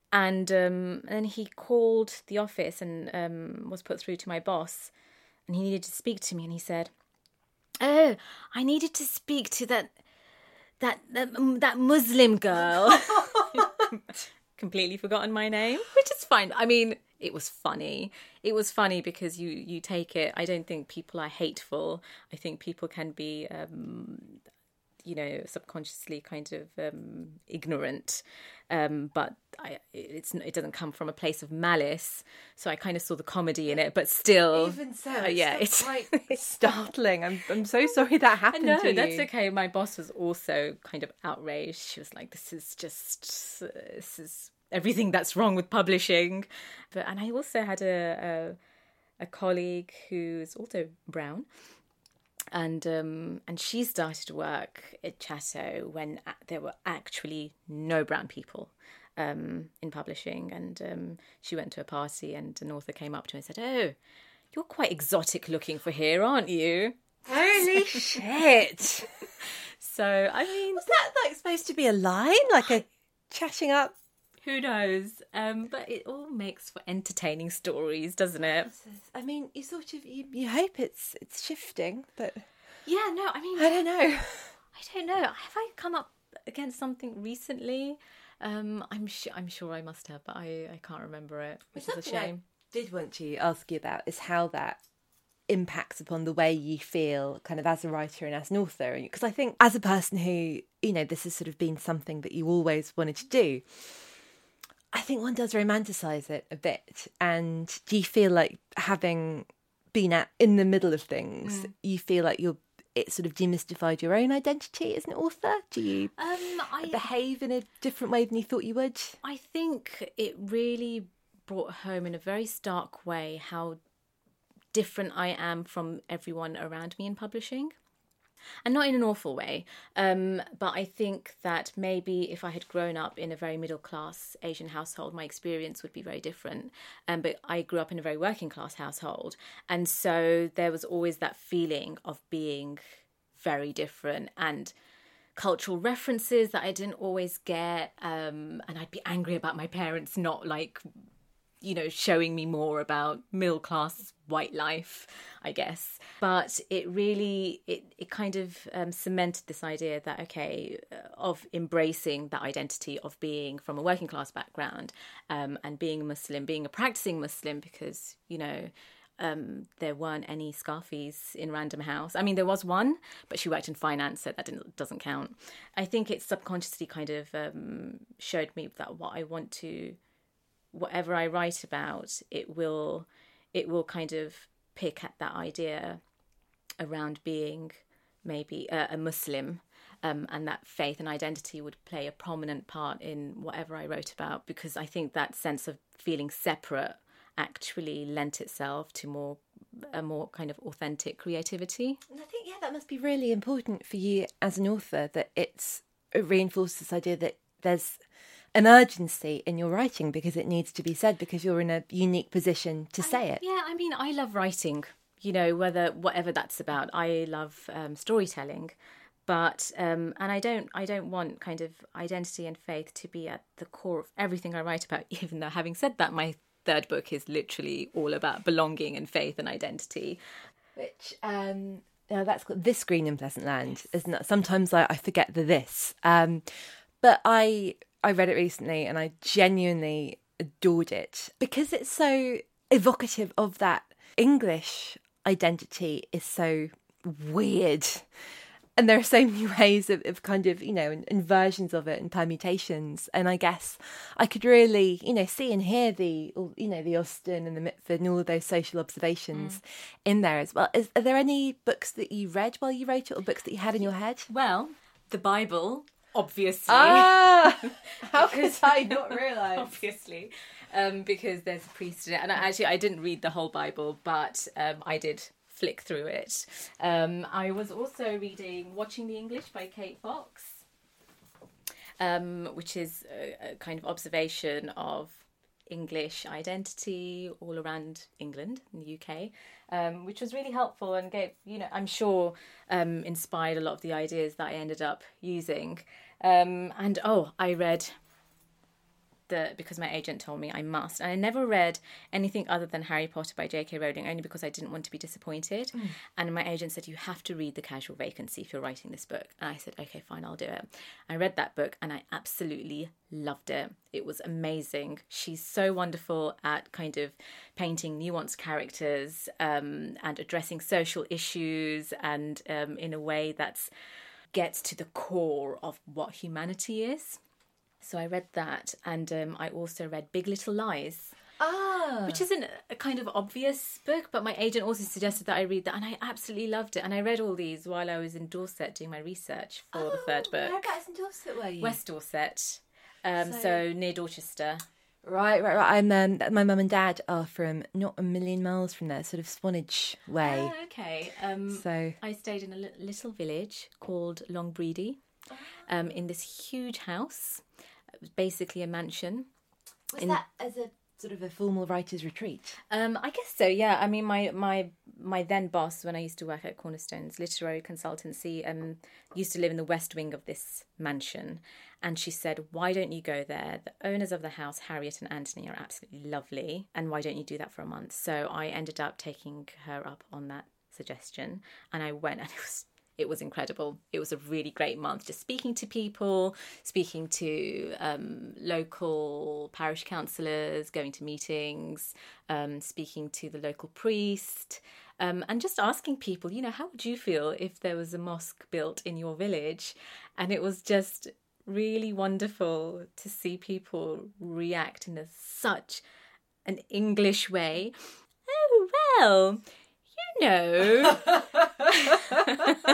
And um, then he called the office and um, was put through to my boss, and he needed to speak to me. And he said, "Oh, I needed to speak to that that that, that Muslim girl." Completely forgotten my name, which is fine. I mean, it was funny. It was funny because you you take it. I don't think people are hateful. I think people can be, um, you know, subconsciously kind of um, ignorant. Um, but I, it's it doesn't come from a place of malice. So I kind of saw the comedy in it, but still, even so, uh, it's yeah, still it's quite startling. I'm I'm so sorry that happened no, to you. that's okay. My boss was also kind of outraged. She was like, "This is just uh, this is everything that's wrong with publishing." But and I also had a a, a colleague who's also brown. And um, and she started work at Chatto when there were actually no brown people um, in publishing. And um, she went to a party and an author came up to her and said, "Oh, you're quite exotic looking for here, aren't you?" Holy shit! So, I mean... Was that like supposed to be a line? Like a chatting up? Who knows? Um, but it all makes for entertaining stories, doesn't it? I mean, you sort of, you, you hope it's it's shifting, but... Yeah, no, I mean... I don't know. I don't know. Have I come up against something recently? Um, I'm sure I'm sure I must have, but I, I can't remember it, which is a shame. I did want to ask you about is how that impacts upon the way you feel kind of as a writer and as an author. Because I think as a person who, you know, this has sort of been something that you always wanted to do, I think one does romanticise it a bit. And do you feel like having been at in the middle of things, mm. you feel like you're it sort of demystified your own identity as an author? Do you um, I, behave in a different way than you thought you would? I think it really brought home in a very stark way how different I am from everyone around me in publishing. And not in an awful way, um, but I think that maybe if I had grown up in a very middle-class Asian household, my experience would be very different. Um, but I grew up in a very working-class household, and so there was always that feeling of being very different and cultural references that I didn't always get, um, and I'd be angry about my parents not, like, you know, showing me more about middle-class white life, I guess. But it really, it, it kind of um, cemented this idea that, okay, uh, of embracing that identity of being from a working class background um, and being a Muslim, being a practicing Muslim, because, you know, um, there weren't any Scarfies in Random House. I mean, there was one, but she worked in finance, so that didn't, doesn't count. I think it subconsciously kind of um, showed me that what I want to... whatever I write about, it will it will kind of pick at that idea around being maybe a, a Muslim, um, and that faith and identity would play a prominent part in whatever I wrote about, because I think that sense of feeling separate actually lent itself to more a more kind of authentic creativity. And I think, yeah, that must be really important for you as an author, that it's it reinforces this idea that there's an urgency in your writing because it needs to be said, because you're in a unique position to say it. Yeah, I mean, I love writing, you know, whether whatever that's about. I love um, storytelling, but um, and I don't I don't want kind of identity and faith to be at the core of everything I write about, even though, having said that, my third book is literally all about belonging and faith and identity. Which, um, no, that's called This Green in Pleasant Land, yes. Isn't it? Sometimes I, I forget the this. Um, but I... I read it recently and I genuinely adored it because it's so evocative of that English identity is so weird. And there are so many ways of, of kind of, you know, and, and versions of it and permutations. And I guess I could really, you know, see and hear the, you know, the Austen and the Mitford and all of those social observations mm. in there as well. Is, are there any books that you read while you wrote it, or books that you had in your head? Well, the Bible... Obviously. Ah, how could I not realise? Obviously, um, because there's a priest in it. And I, actually, I didn't read the whole Bible, but um, I did flick through it. Um, I was also reading Watching the English by Kate Fox, um, which is a, a kind of observation of English identity all around England and the U K, um, which was really helpful and gave, you know, I'm sure um, inspired a lot of the ideas that I ended up using. Um, and oh, I read the because my agent told me I must. And I never read anything other than Harry Potter by J K Rowling, only because I didn't want to be disappointed. Mm. And my agent said, you have to read The Casual Vacancy if you're writing this book. And I said, okay, fine, I'll do it. I read that book and I absolutely loved it. It was amazing. She's so wonderful at kind of painting nuanced characters um, and addressing social issues, and um, in a way that's gets to the core of what humanity is. So I read that, and um, I also read Big Little Lies, ah. which isn't a kind of obvious book, but my agent also suggested that I read that, and I absolutely loved it. And I read all these while I was in Dorset doing my research for oh, the third book. Whereabouts in Dorset were you? West Dorset, um, so... so near Dorchester. Right, right, right. I'm um, my mum and dad are from not a million miles from there, sort of Swanage way. Oh, okay. Um, so I stayed in a li- little village called Longbreedy, um, in this huge house. It was basically a mansion. Was in... that as a sort of a formal writer's retreat? Um, I guess so, yeah. I mean, my my my then boss, when I used to work at Cornerstone's literary consultancy, um, used to live in the west wing of this mansion. And she said, why don't you go there? The owners of the house, Harriet and Anthony, are absolutely lovely. And why don't you do that for a month? So I ended up taking her up on that suggestion. And I went, and it was it was incredible. It was a really great month, just speaking to people, speaking to um, local parish councillors, going to meetings, um, speaking to the local priest, um, and just asking people, you know, how would you feel if there was a mosque built in your village? And it was just really wonderful to see people react in a, such an English way. Oh, well, you know, I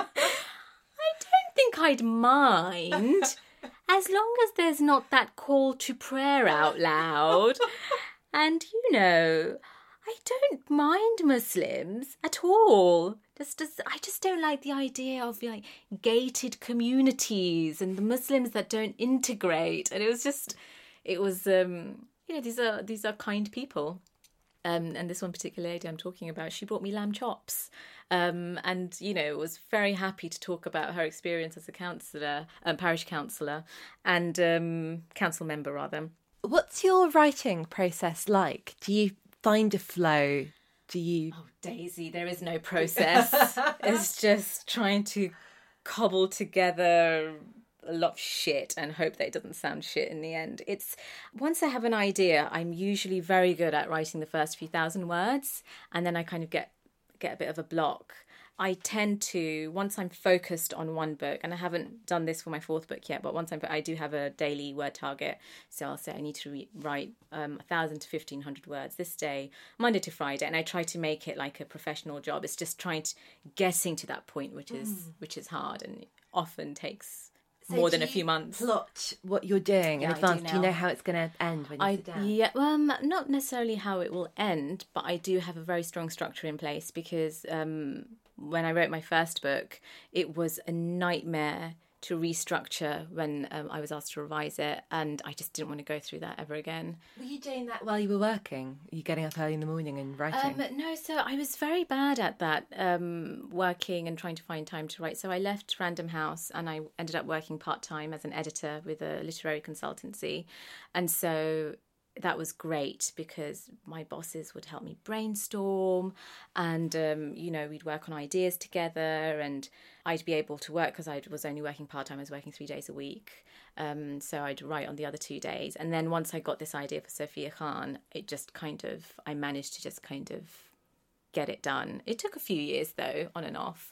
don't think I'd mind, as long as there's not that call to prayer out loud. And, you know, I don't mind Muslims at all. Just, just, I just don't like the idea of like gated communities and the Muslims that don't integrate. And it was just, it was, um, you know, these are these are kind people. Um, and this one particular lady I'm talking about, she brought me lamb chops, um, and you know, was very happy to talk about her experience as a counsellor, um, parish counsellor, and um, council member rather. What's your writing process like? Do you find a flow? Do you? Oh, Daisy, there is no process. It's just trying to cobble together a lot of shit and hope that it doesn't sound shit in the end. It's once I have an idea, I'm usually very good at writing the first few thousand words, and then I kind of get get a bit of a block. I tend to, once I'm focused on one book, and I haven't done this for my fourth book yet, but once I'm, I do have a daily word target. So I'll say I need to re- write um, one thousand to fifteen hundred words this day, Monday to Friday, and I try to make it like a professional job. It's just trying to, getting to that point, which is mm. which is hard and often takes So more than a few months. Plot what you're doing yeah, in advance. Do, do you know how it's going to end when you I, sit down? Yeah, um, not necessarily how it will end, but I do have a very strong structure in place because um, when I wrote my first book, it was a nightmare to restructure when um, I was asked to revise it, and I just didn't want to go through that ever again. Were you doing that while you were working? Were you getting up early in the morning and writing? Um, no, so I was very bad at that, um, working and trying to find time to write. So I left Random House and I ended up working part-time as an editor with a literary consultancy. And so that was great because my bosses would help me brainstorm and, um, you know, we'd work on ideas together and I'd be able to work because I was only working part-time. I was working three days a week. Um, so I'd write on the other two days. And then once I got this idea for Sophia Khan, it just kind of, I managed to just kind of get it done. It took a few years though, on and off.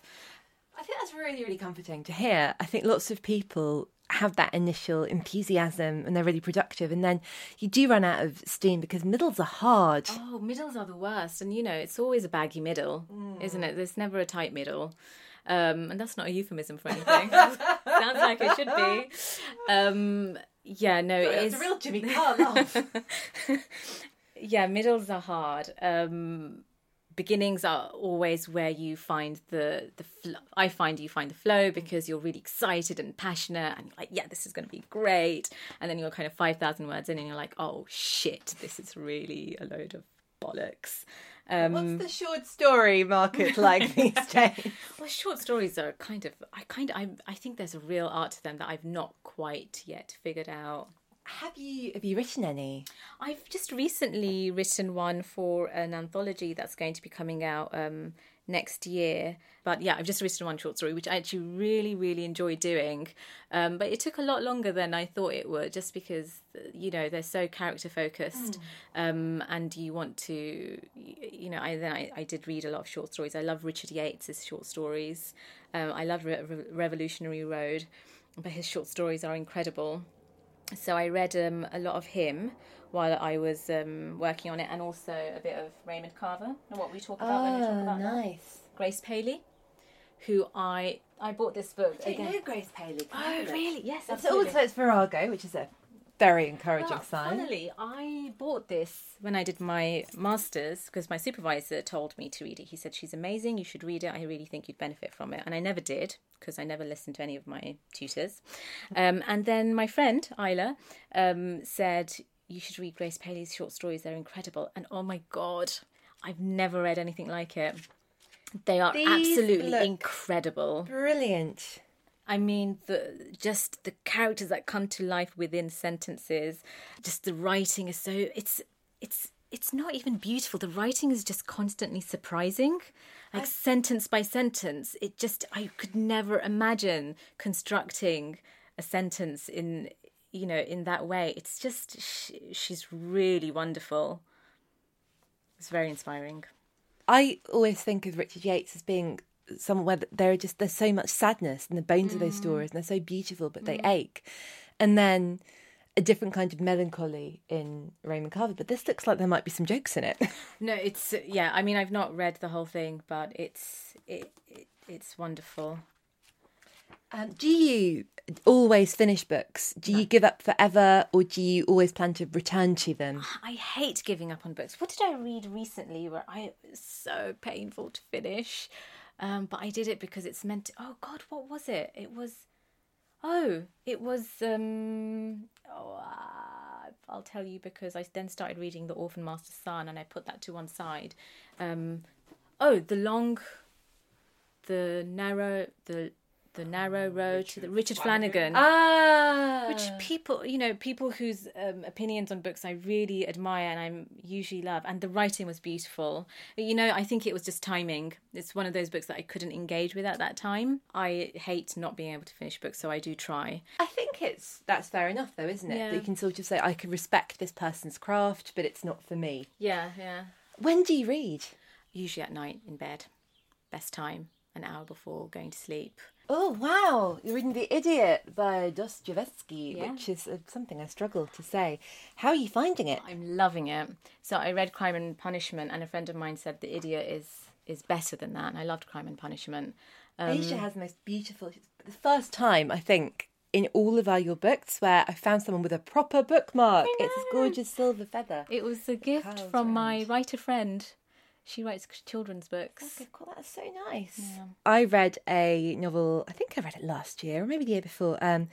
I think that's really, really comforting to hear. I think lots of people have that initial enthusiasm and they're really productive, and then you do run out of steam because middles are hard. Oh, middles are the worst. And, you know, it's always a baggy middle, mm. isn't it? There's never a tight middle. Um, and that's not a euphemism for anything. Sounds like it should be. Um, yeah, no, it is. It's a real Jimmy Carr laugh. Yeah, middles are hard. Um, beginnings are always where you find the the fl- I find you find the flow because you're really excited and passionate and you're like, yeah, this is going to be great. And then you're kind of five thousand words in and you're like, oh shit, this is really a load of bollocks. Um, What's the short story market like these days? Well, short stories are kind of, I kind of, I, I think there's a real art to them that I've not quite yet figured out. Have you have you written any? I've just recently written one for an anthology that's going to be coming out um, next year. But yeah, I've just written one short story, which I actually really, really enjoy doing. Um, but it took a lot longer than I thought it would, just because, you know, they're so character focused. Mm. Um, and you want to, you know, I then I, I did read a lot of short stories. I love Richard Yates' short stories. Um, I love Re- Re- Revolutionary Road, but his short stories are incredible. So I read um, a lot of him while I was um, working on it, and also a bit of Raymond Carver, and what we talk about oh, when we talk about nice. that. Grace Paley, who I I bought this book I again. know Grace Paley. Oh, really? Yes, It's absolutely. also it's Virago, which is a very encouraging Well, sign. Funnily, I bought this when I did my masters because my supervisor told me to read it. He said, she's amazing, you should read it. I really think you'd benefit from it. And I never did, because I never listened to any of my tutors. Um, and then my friend, Isla, um, said, you should read Grace Paley's short stories. They're incredible. And oh my God, I've never read anything like it. They are These absolutely look incredible. Brilliant. I mean, the just the characters that come to life within sentences, just the writing is so, it's it's it's not even beautiful. The writing is just constantly surprising. Like I... sentence by sentence, it just, I could never imagine constructing a sentence in, you know, in that way. It's just, she, she's really wonderful. It's very inspiring. I always think of Richard Yates as being someone where there are just there's so much sadness in the bones mm. of those stories, and they're so beautiful, but they mm. ache. And then a different kind of melancholy in Raymond Carver. But this looks like there might be some jokes in it. No, it's yeah. I mean, I've not read the whole thing, but it's it, it it's wonderful. Um, do you always finish books? Do no. you give up forever, or do you always plan to return to them? I hate giving up on books. What did I read recently where I it was so painful to finish? Um, but I did it because it's meant to... Oh, God, what was it? It was... Oh, it was... Um, oh, uh, I'll tell you because I then started reading The Orphan Master's Son and I put that to one side. Um, oh, The Long... The Narrow... The... The Narrow Road Richard to the Richard Flanagan. Ah, which people, you know, people whose um, opinions on books I really admire and I usually love. And the writing was beautiful. But, you know, I think it was just timing. It's one of those books that I couldn't engage with at that time. I hate not being able to finish books, so I do try. I think it's that's fair enough, though, isn't it? Yeah. That you can sort of say, I can respect this person's craft, but it's not for me. Yeah, yeah. When do you read? Usually at night in bed. Best time, an hour before going to sleep. Oh, wow. You're reading The Idiot by Dostoevsky, yeah. which is uh, something I struggle to say. How are you finding it? I'm loving it. So I read Crime and Punishment, and a friend of mine said The Idiot is, is better than that, and I loved Crime and Punishment. Um, Aisha has the most beautiful... The first time, I think, in all of our your books where I found someone with a proper bookmark. It's a gorgeous silver feather. It was a gift Carl's from round. my writer friend. She writes children's books. Okay, cool. That's so nice. Yeah. I read a novel, I think I read it last year or maybe the year before, um,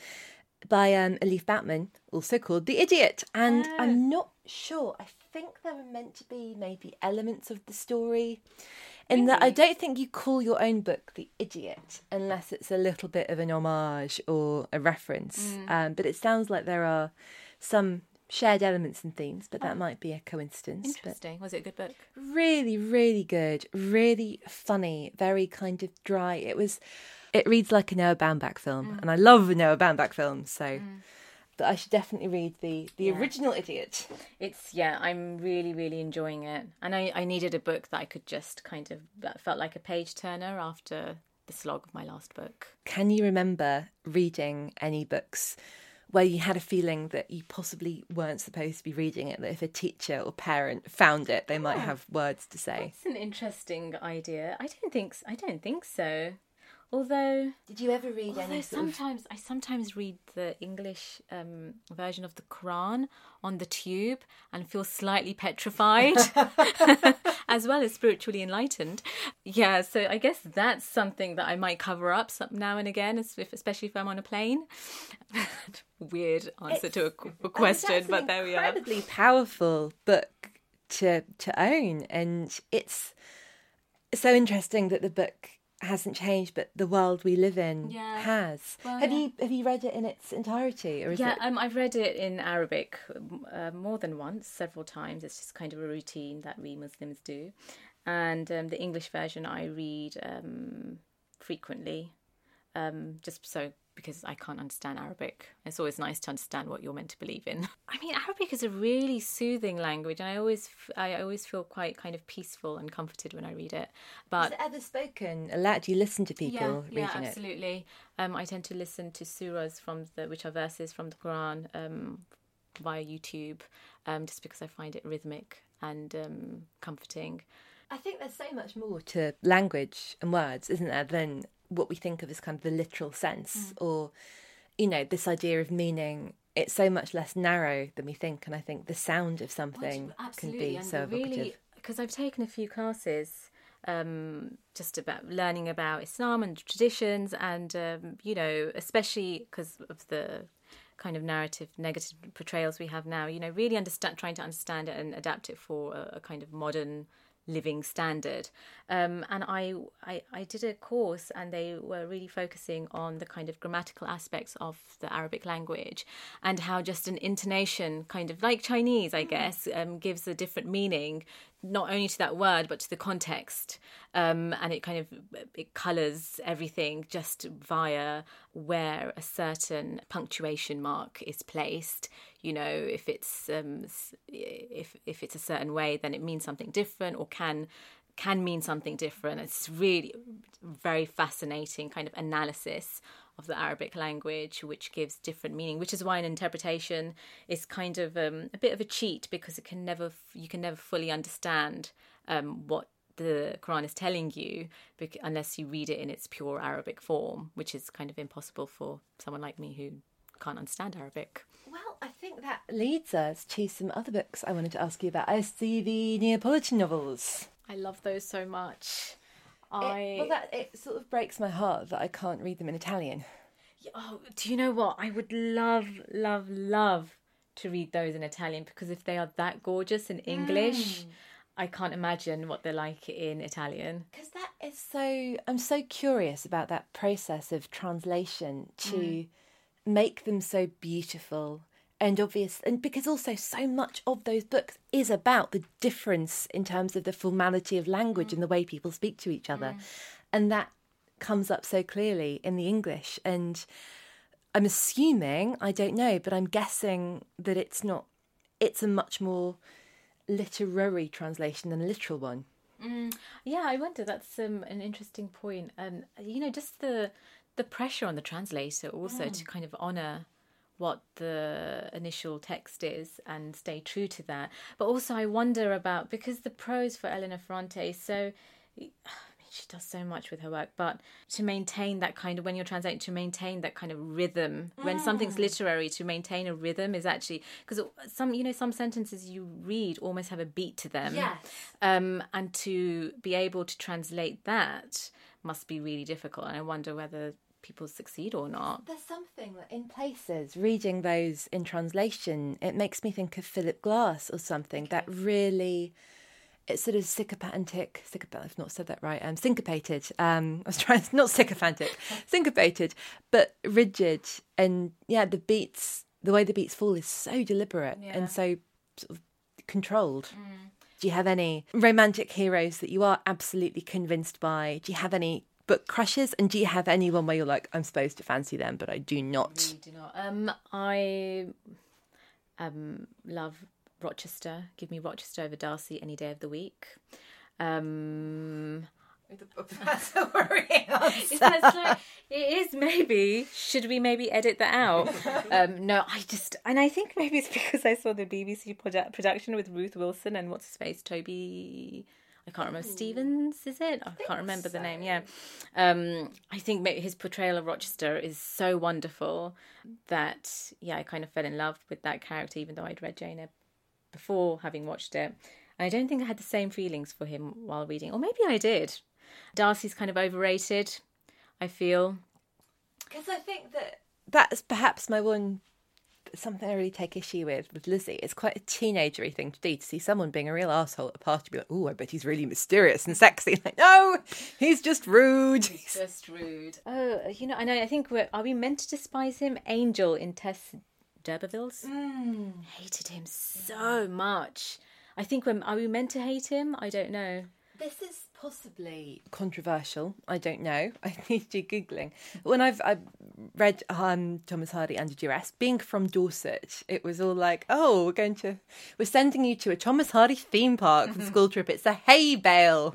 by um, Elif Batman, also called The Idiot. And oh. I'm not sure. I think there were meant to be maybe elements of the story in that I don't think you call your own book The Idiot unless it's a little bit of an homage or a reference. Mm. Um, but it sounds like there are some shared elements and themes, but that oh. might be a coincidence. Interesting. But was it a good book? Really, really good. Really funny. Very kind of dry. It was. It reads like a Noah Baumbach film, mm. and I love a Noah Baumbach film. So, mm. but I should definitely read the the yeah. original Idiot. It's yeah. I'm really, really enjoying it, and I I needed a book that I could just kind of that felt like a page turner after the slog of my last book. Can you remember reading any books where you had a feeling that you possibly weren't supposed to be reading it, that if a teacher or parent found it, they oh, might have words to say? That's an interesting idea. I don't think I don't think so. Although, did you ever read any? Sometimes of... I sometimes read the English um, version of the Quran on the tube and feel slightly petrified, as well as spiritually enlightened. Yeah, so I guess that's something that I might cover up some now and again, especially if I'm on a plane. Weird answer it's, to a, a question, but there we are. Incredibly powerful book to to own, and it's so interesting that the book hasn't changed, but the world we live in Yeah. has. Well, have yeah. you have you read it in its entirety, or is Yeah, it? um, I've read it in Arabic uh, more than once, several times. It's just kind of a routine that we Muslims do. And um, the English version I read um, frequently, um, just so because I can't understand Arabic. It's always nice to understand what you're meant to believe in. I mean, Arabic is a really soothing language, and I always, I always feel quite kind of peaceful and comforted when I read it. But Is it ever spoken? Aloud? Do you listen to people yeah, reading yeah, it? absolutely. Um, I tend to listen to surahs from the, which are verses from the Quran, um, via YouTube, um, just because I find it rhythmic and um, comforting. I think there's so much more to language and words, isn't there, than what we think of as kind of the literal sense, mm. or, you know, this idea of meaning. It's so much less narrow than we think, and I think the sound of something well, can be and so evocative. Really, because I've taken a few classes um, just about learning about Islam and traditions, and um, you know, especially because of the kind of narrative, negative portrayals we have now. You know, really understand, trying to understand it and adapt it for a, a kind of modern living standard. Um, and I, I I did a course, and they were really focusing on the kind of grammatical aspects of the Arabic language, and how just an intonation, kind of like Chinese, I guess, um, gives a different meaning, not only to that word, but to the context. Um, and it kind of, it colours everything just via where a certain punctuation mark is placed. You know, if it's um, if if it's a certain way, then it means something different, or can can mean something different. It's really very fascinating kind of analysis of the Arabic language, which gives different meaning, which is why an interpretation is kind of um, a bit of a cheat, because it can never you can never fully understand um, what the Quran is telling you unless you read it in its pure Arabic form, which is kind of impossible for someone like me who can't understand Arabic. Well, I think that leads us to some other books I wanted to ask you about. I see the Neapolitan novels. I love those so much. I It, well, that it sort of breaks my heart that I can't read them in Italian. Oh, do you know what? I would love, love, love to read those in Italian, because if they are that gorgeous in English, mm. I can't imagine what they're like in Italian. Because that is so... I'm so curious about that process of translation to mm. make them so beautiful and obvious, and because also so much of those books is about the difference in terms of the formality of language mm. and the way people speak to each other. Mm. And that comes up so clearly in the English. And I'm assuming, I don't know, but I'm guessing that it's not, it's a much more literary translation than a literal one. Mm. Yeah, I wonder, that's um, an interesting point. Um, you know, just the the pressure on the translator also mm. to kind of honour what the initial text is and stay true to that. But also I wonder about, because the prose for Elena Ferrante is so... she does so much with her work, but to maintain that kind of, when you're translating, to maintain that kind of rhythm, mm. when something's literary, to maintain a rhythm is actually, because some, you know, some sentences you read almost have a beat to them. Yes. Um, and to be able to translate that must be really difficult. And I wonder whether people succeed or not. There's something that in places, reading those in translation, it makes me think of Philip Glass or something, okay. that really... It's sort of sycophantic, sycop- I've not said that right, um, syncopated. Um, I was trying, not sycophantic, syncopated, but rigid. And yeah, the beats, the way the beats fall is so deliberate yeah. and so sort of controlled. Mm. Do you have any romantic heroes that you are absolutely convinced by? Do you have any book crushes? And do you have anyone where you're like, I'm supposed to fancy them, but I do not? I really do not. Um, I um, love... Rochester. Give me Rochester over Darcy any day of the week. Um, That's a worrying answer. Like, it is maybe. Should we maybe edit that out? um, no, I just... And I think maybe it's because I saw the B B C produ- production with Ruth Wilson and what's his face? Toby... I can't remember. Ooh. Stevens, is it? I, I can't remember so. the name, yeah. Um, I think maybe his portrayal of Rochester is so wonderful that, yeah, I kind of fell in love with that character, even though I'd read Jane Eyre before having watched it. And I don't think I had the same feelings for him while reading. Or maybe I did. Darcy's kind of overrated, I feel. Because I think that that's perhaps my one something I really take issue with with Lizzie. It's quite a teenagery thing to do, to see someone being a real arsehole at a party, be like, oh, I bet he's really mysterious and sexy. Like, no, he's just rude. He's just rude. Oh, you know, I know. I think we're are we meant to despise him? Angel in Tess d'Urberville's Mm. hated him so much. I think when are we meant to hate him? I don't know. This is possibly controversial. I don't know. I need to do Googling. When I've, I've read um, Thomas Hardy Under Duress, being from Dorset, it was all like, oh, we're going to, we're sending you to a Thomas Hardy theme park for school trip. It's a hay bale.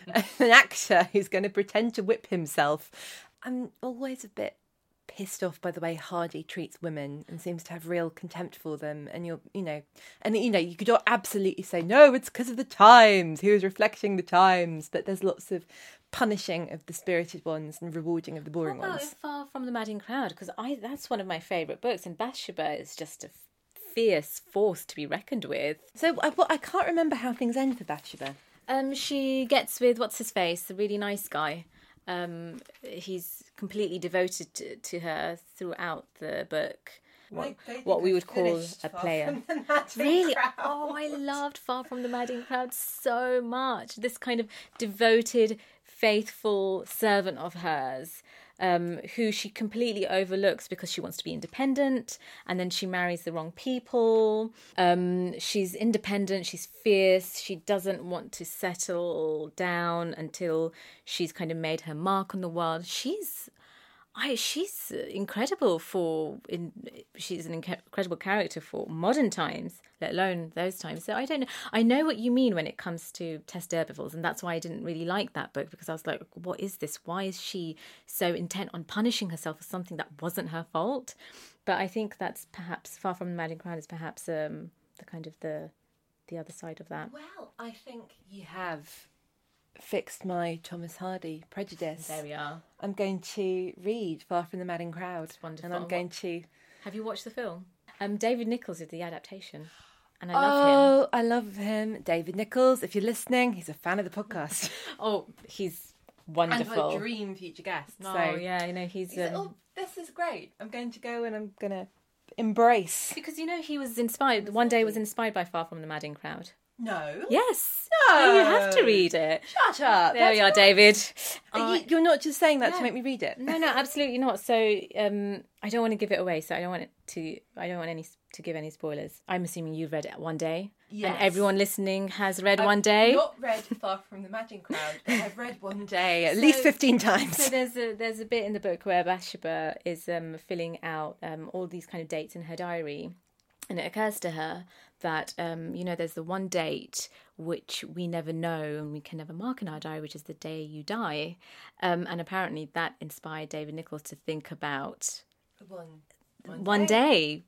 An actor who's going to pretend to whip himself. I'm always a bit pissed off by the way Hardy treats women and seems to have real contempt for them. And you're, you know, and you know, you could absolutely say, no, it's because of the times. He was reflecting the times. But there's lots of punishing of the spirited ones and rewarding of the boring What about ones. Far From the Madding Crowd? Because I that's one of my favourite books, and Bathsheba is just a fierce force to be reckoned with. So I, well, I can't remember how things end for Bathsheba. Um, she gets with what's his face, the really nice guy. Um, he's completely devoted to, to her throughout the book. What, what we would call a player. Really? Oh, I loved Far From the Madding Crowd so much. This kind of devoted, faithful servant of hers, um, who she completely overlooks because she wants to be independent, and then she marries the wrong people. Um, she's independent, she's fierce, she doesn't want to settle down until she's kind of made her mark on the world. She's I, she's incredible for, in, she's an inc- incredible character for modern times, let alone those times. So I don't know. I know what you mean when it comes to Tess d'Urberville's, and that's why I didn't really like that book, because I was like, what is this? Why is she so intent on punishing herself for something that wasn't her fault? But I think that's perhaps, Far From the Madding Crowd is perhaps um, the kind of the the other side of that. Well, I think you have fixed my Thomas Hardy prejudice. There we are. I'm going to read Far From the Madding Crowd. Wonderful. And I'm going to... Have you watched the film? Um, David Nichols did the adaptation, and I love oh, him. I love him. David Nichols, if you're listening, he's a fan of the podcast. Oh, he's wonderful. And a dream future guest. Oh, so yeah, you know, he's... he's like, Um, oh, this is great. I'm going to go and I'm going to embrace. because, you know, he was inspired, one day was inspired by Far From the Madding Crowd. No. Yes. No. You have to read it. Shut up. There That's we are, right. David. Are Uh, you, you're not just saying that no. to make me read it. No, no, absolutely not. So um, I don't want to give it away. So I don't want it to. I don't want any to give any spoilers. I'm assuming you've read it one day, Yes. and everyone listening has read I've one day. not read Far From the Madding Crowd, but I've read one day at least fifteen times. So there's a there's a bit in the book where Bathsheba is um, filling out um, all these kind of dates in her diary, and it occurs to her that um, you know, there's the one date which we never know and we can never mark in our diary, which is the day you die, um, and apparently that inspired David Nichols to think about One, one, one day.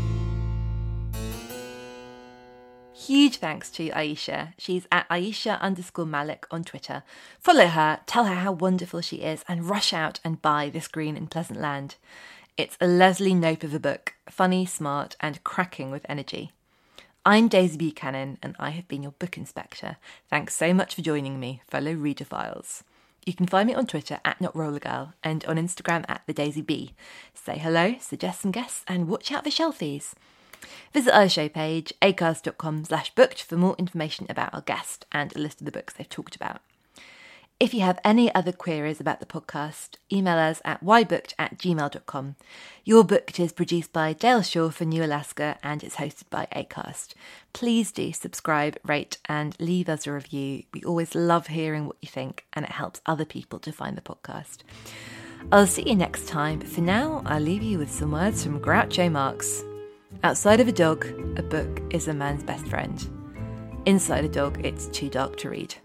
Huge thanks to Aisha. She's at Aisha underscore Malik on Twitter. Follow her, tell her how wonderful she is, and rush out and buy This Green in Pleasant Land. It's a Leslie Knope of a book, funny, smart, and cracking with energy. I'm Daisy Buchanan, and I have been your book inspector. Thanks so much for joining me, fellow readerphiles. You can find me on Twitter at NotRollerGirl and on Instagram at TheDaisyB. Say hello, suggest some guests, and watch out for shelfies. Visit our show page, acast.com slash booked for more information about our guest and a list of the books they've talked about. If you have any other queries about the podcast, email us at whybooked at gmail dot com. Your Booked is produced by Dale Shaw for New Alaska and it's hosted by Acast. Please do subscribe, rate and leave us a review. We always love hearing what you think and it helps other people to find the podcast. I'll see you next time, but for now I'll leave you with some words from Groucho Marx. Outside of a dog, a book is a man's best friend. Inside a dog, it's too dark to read.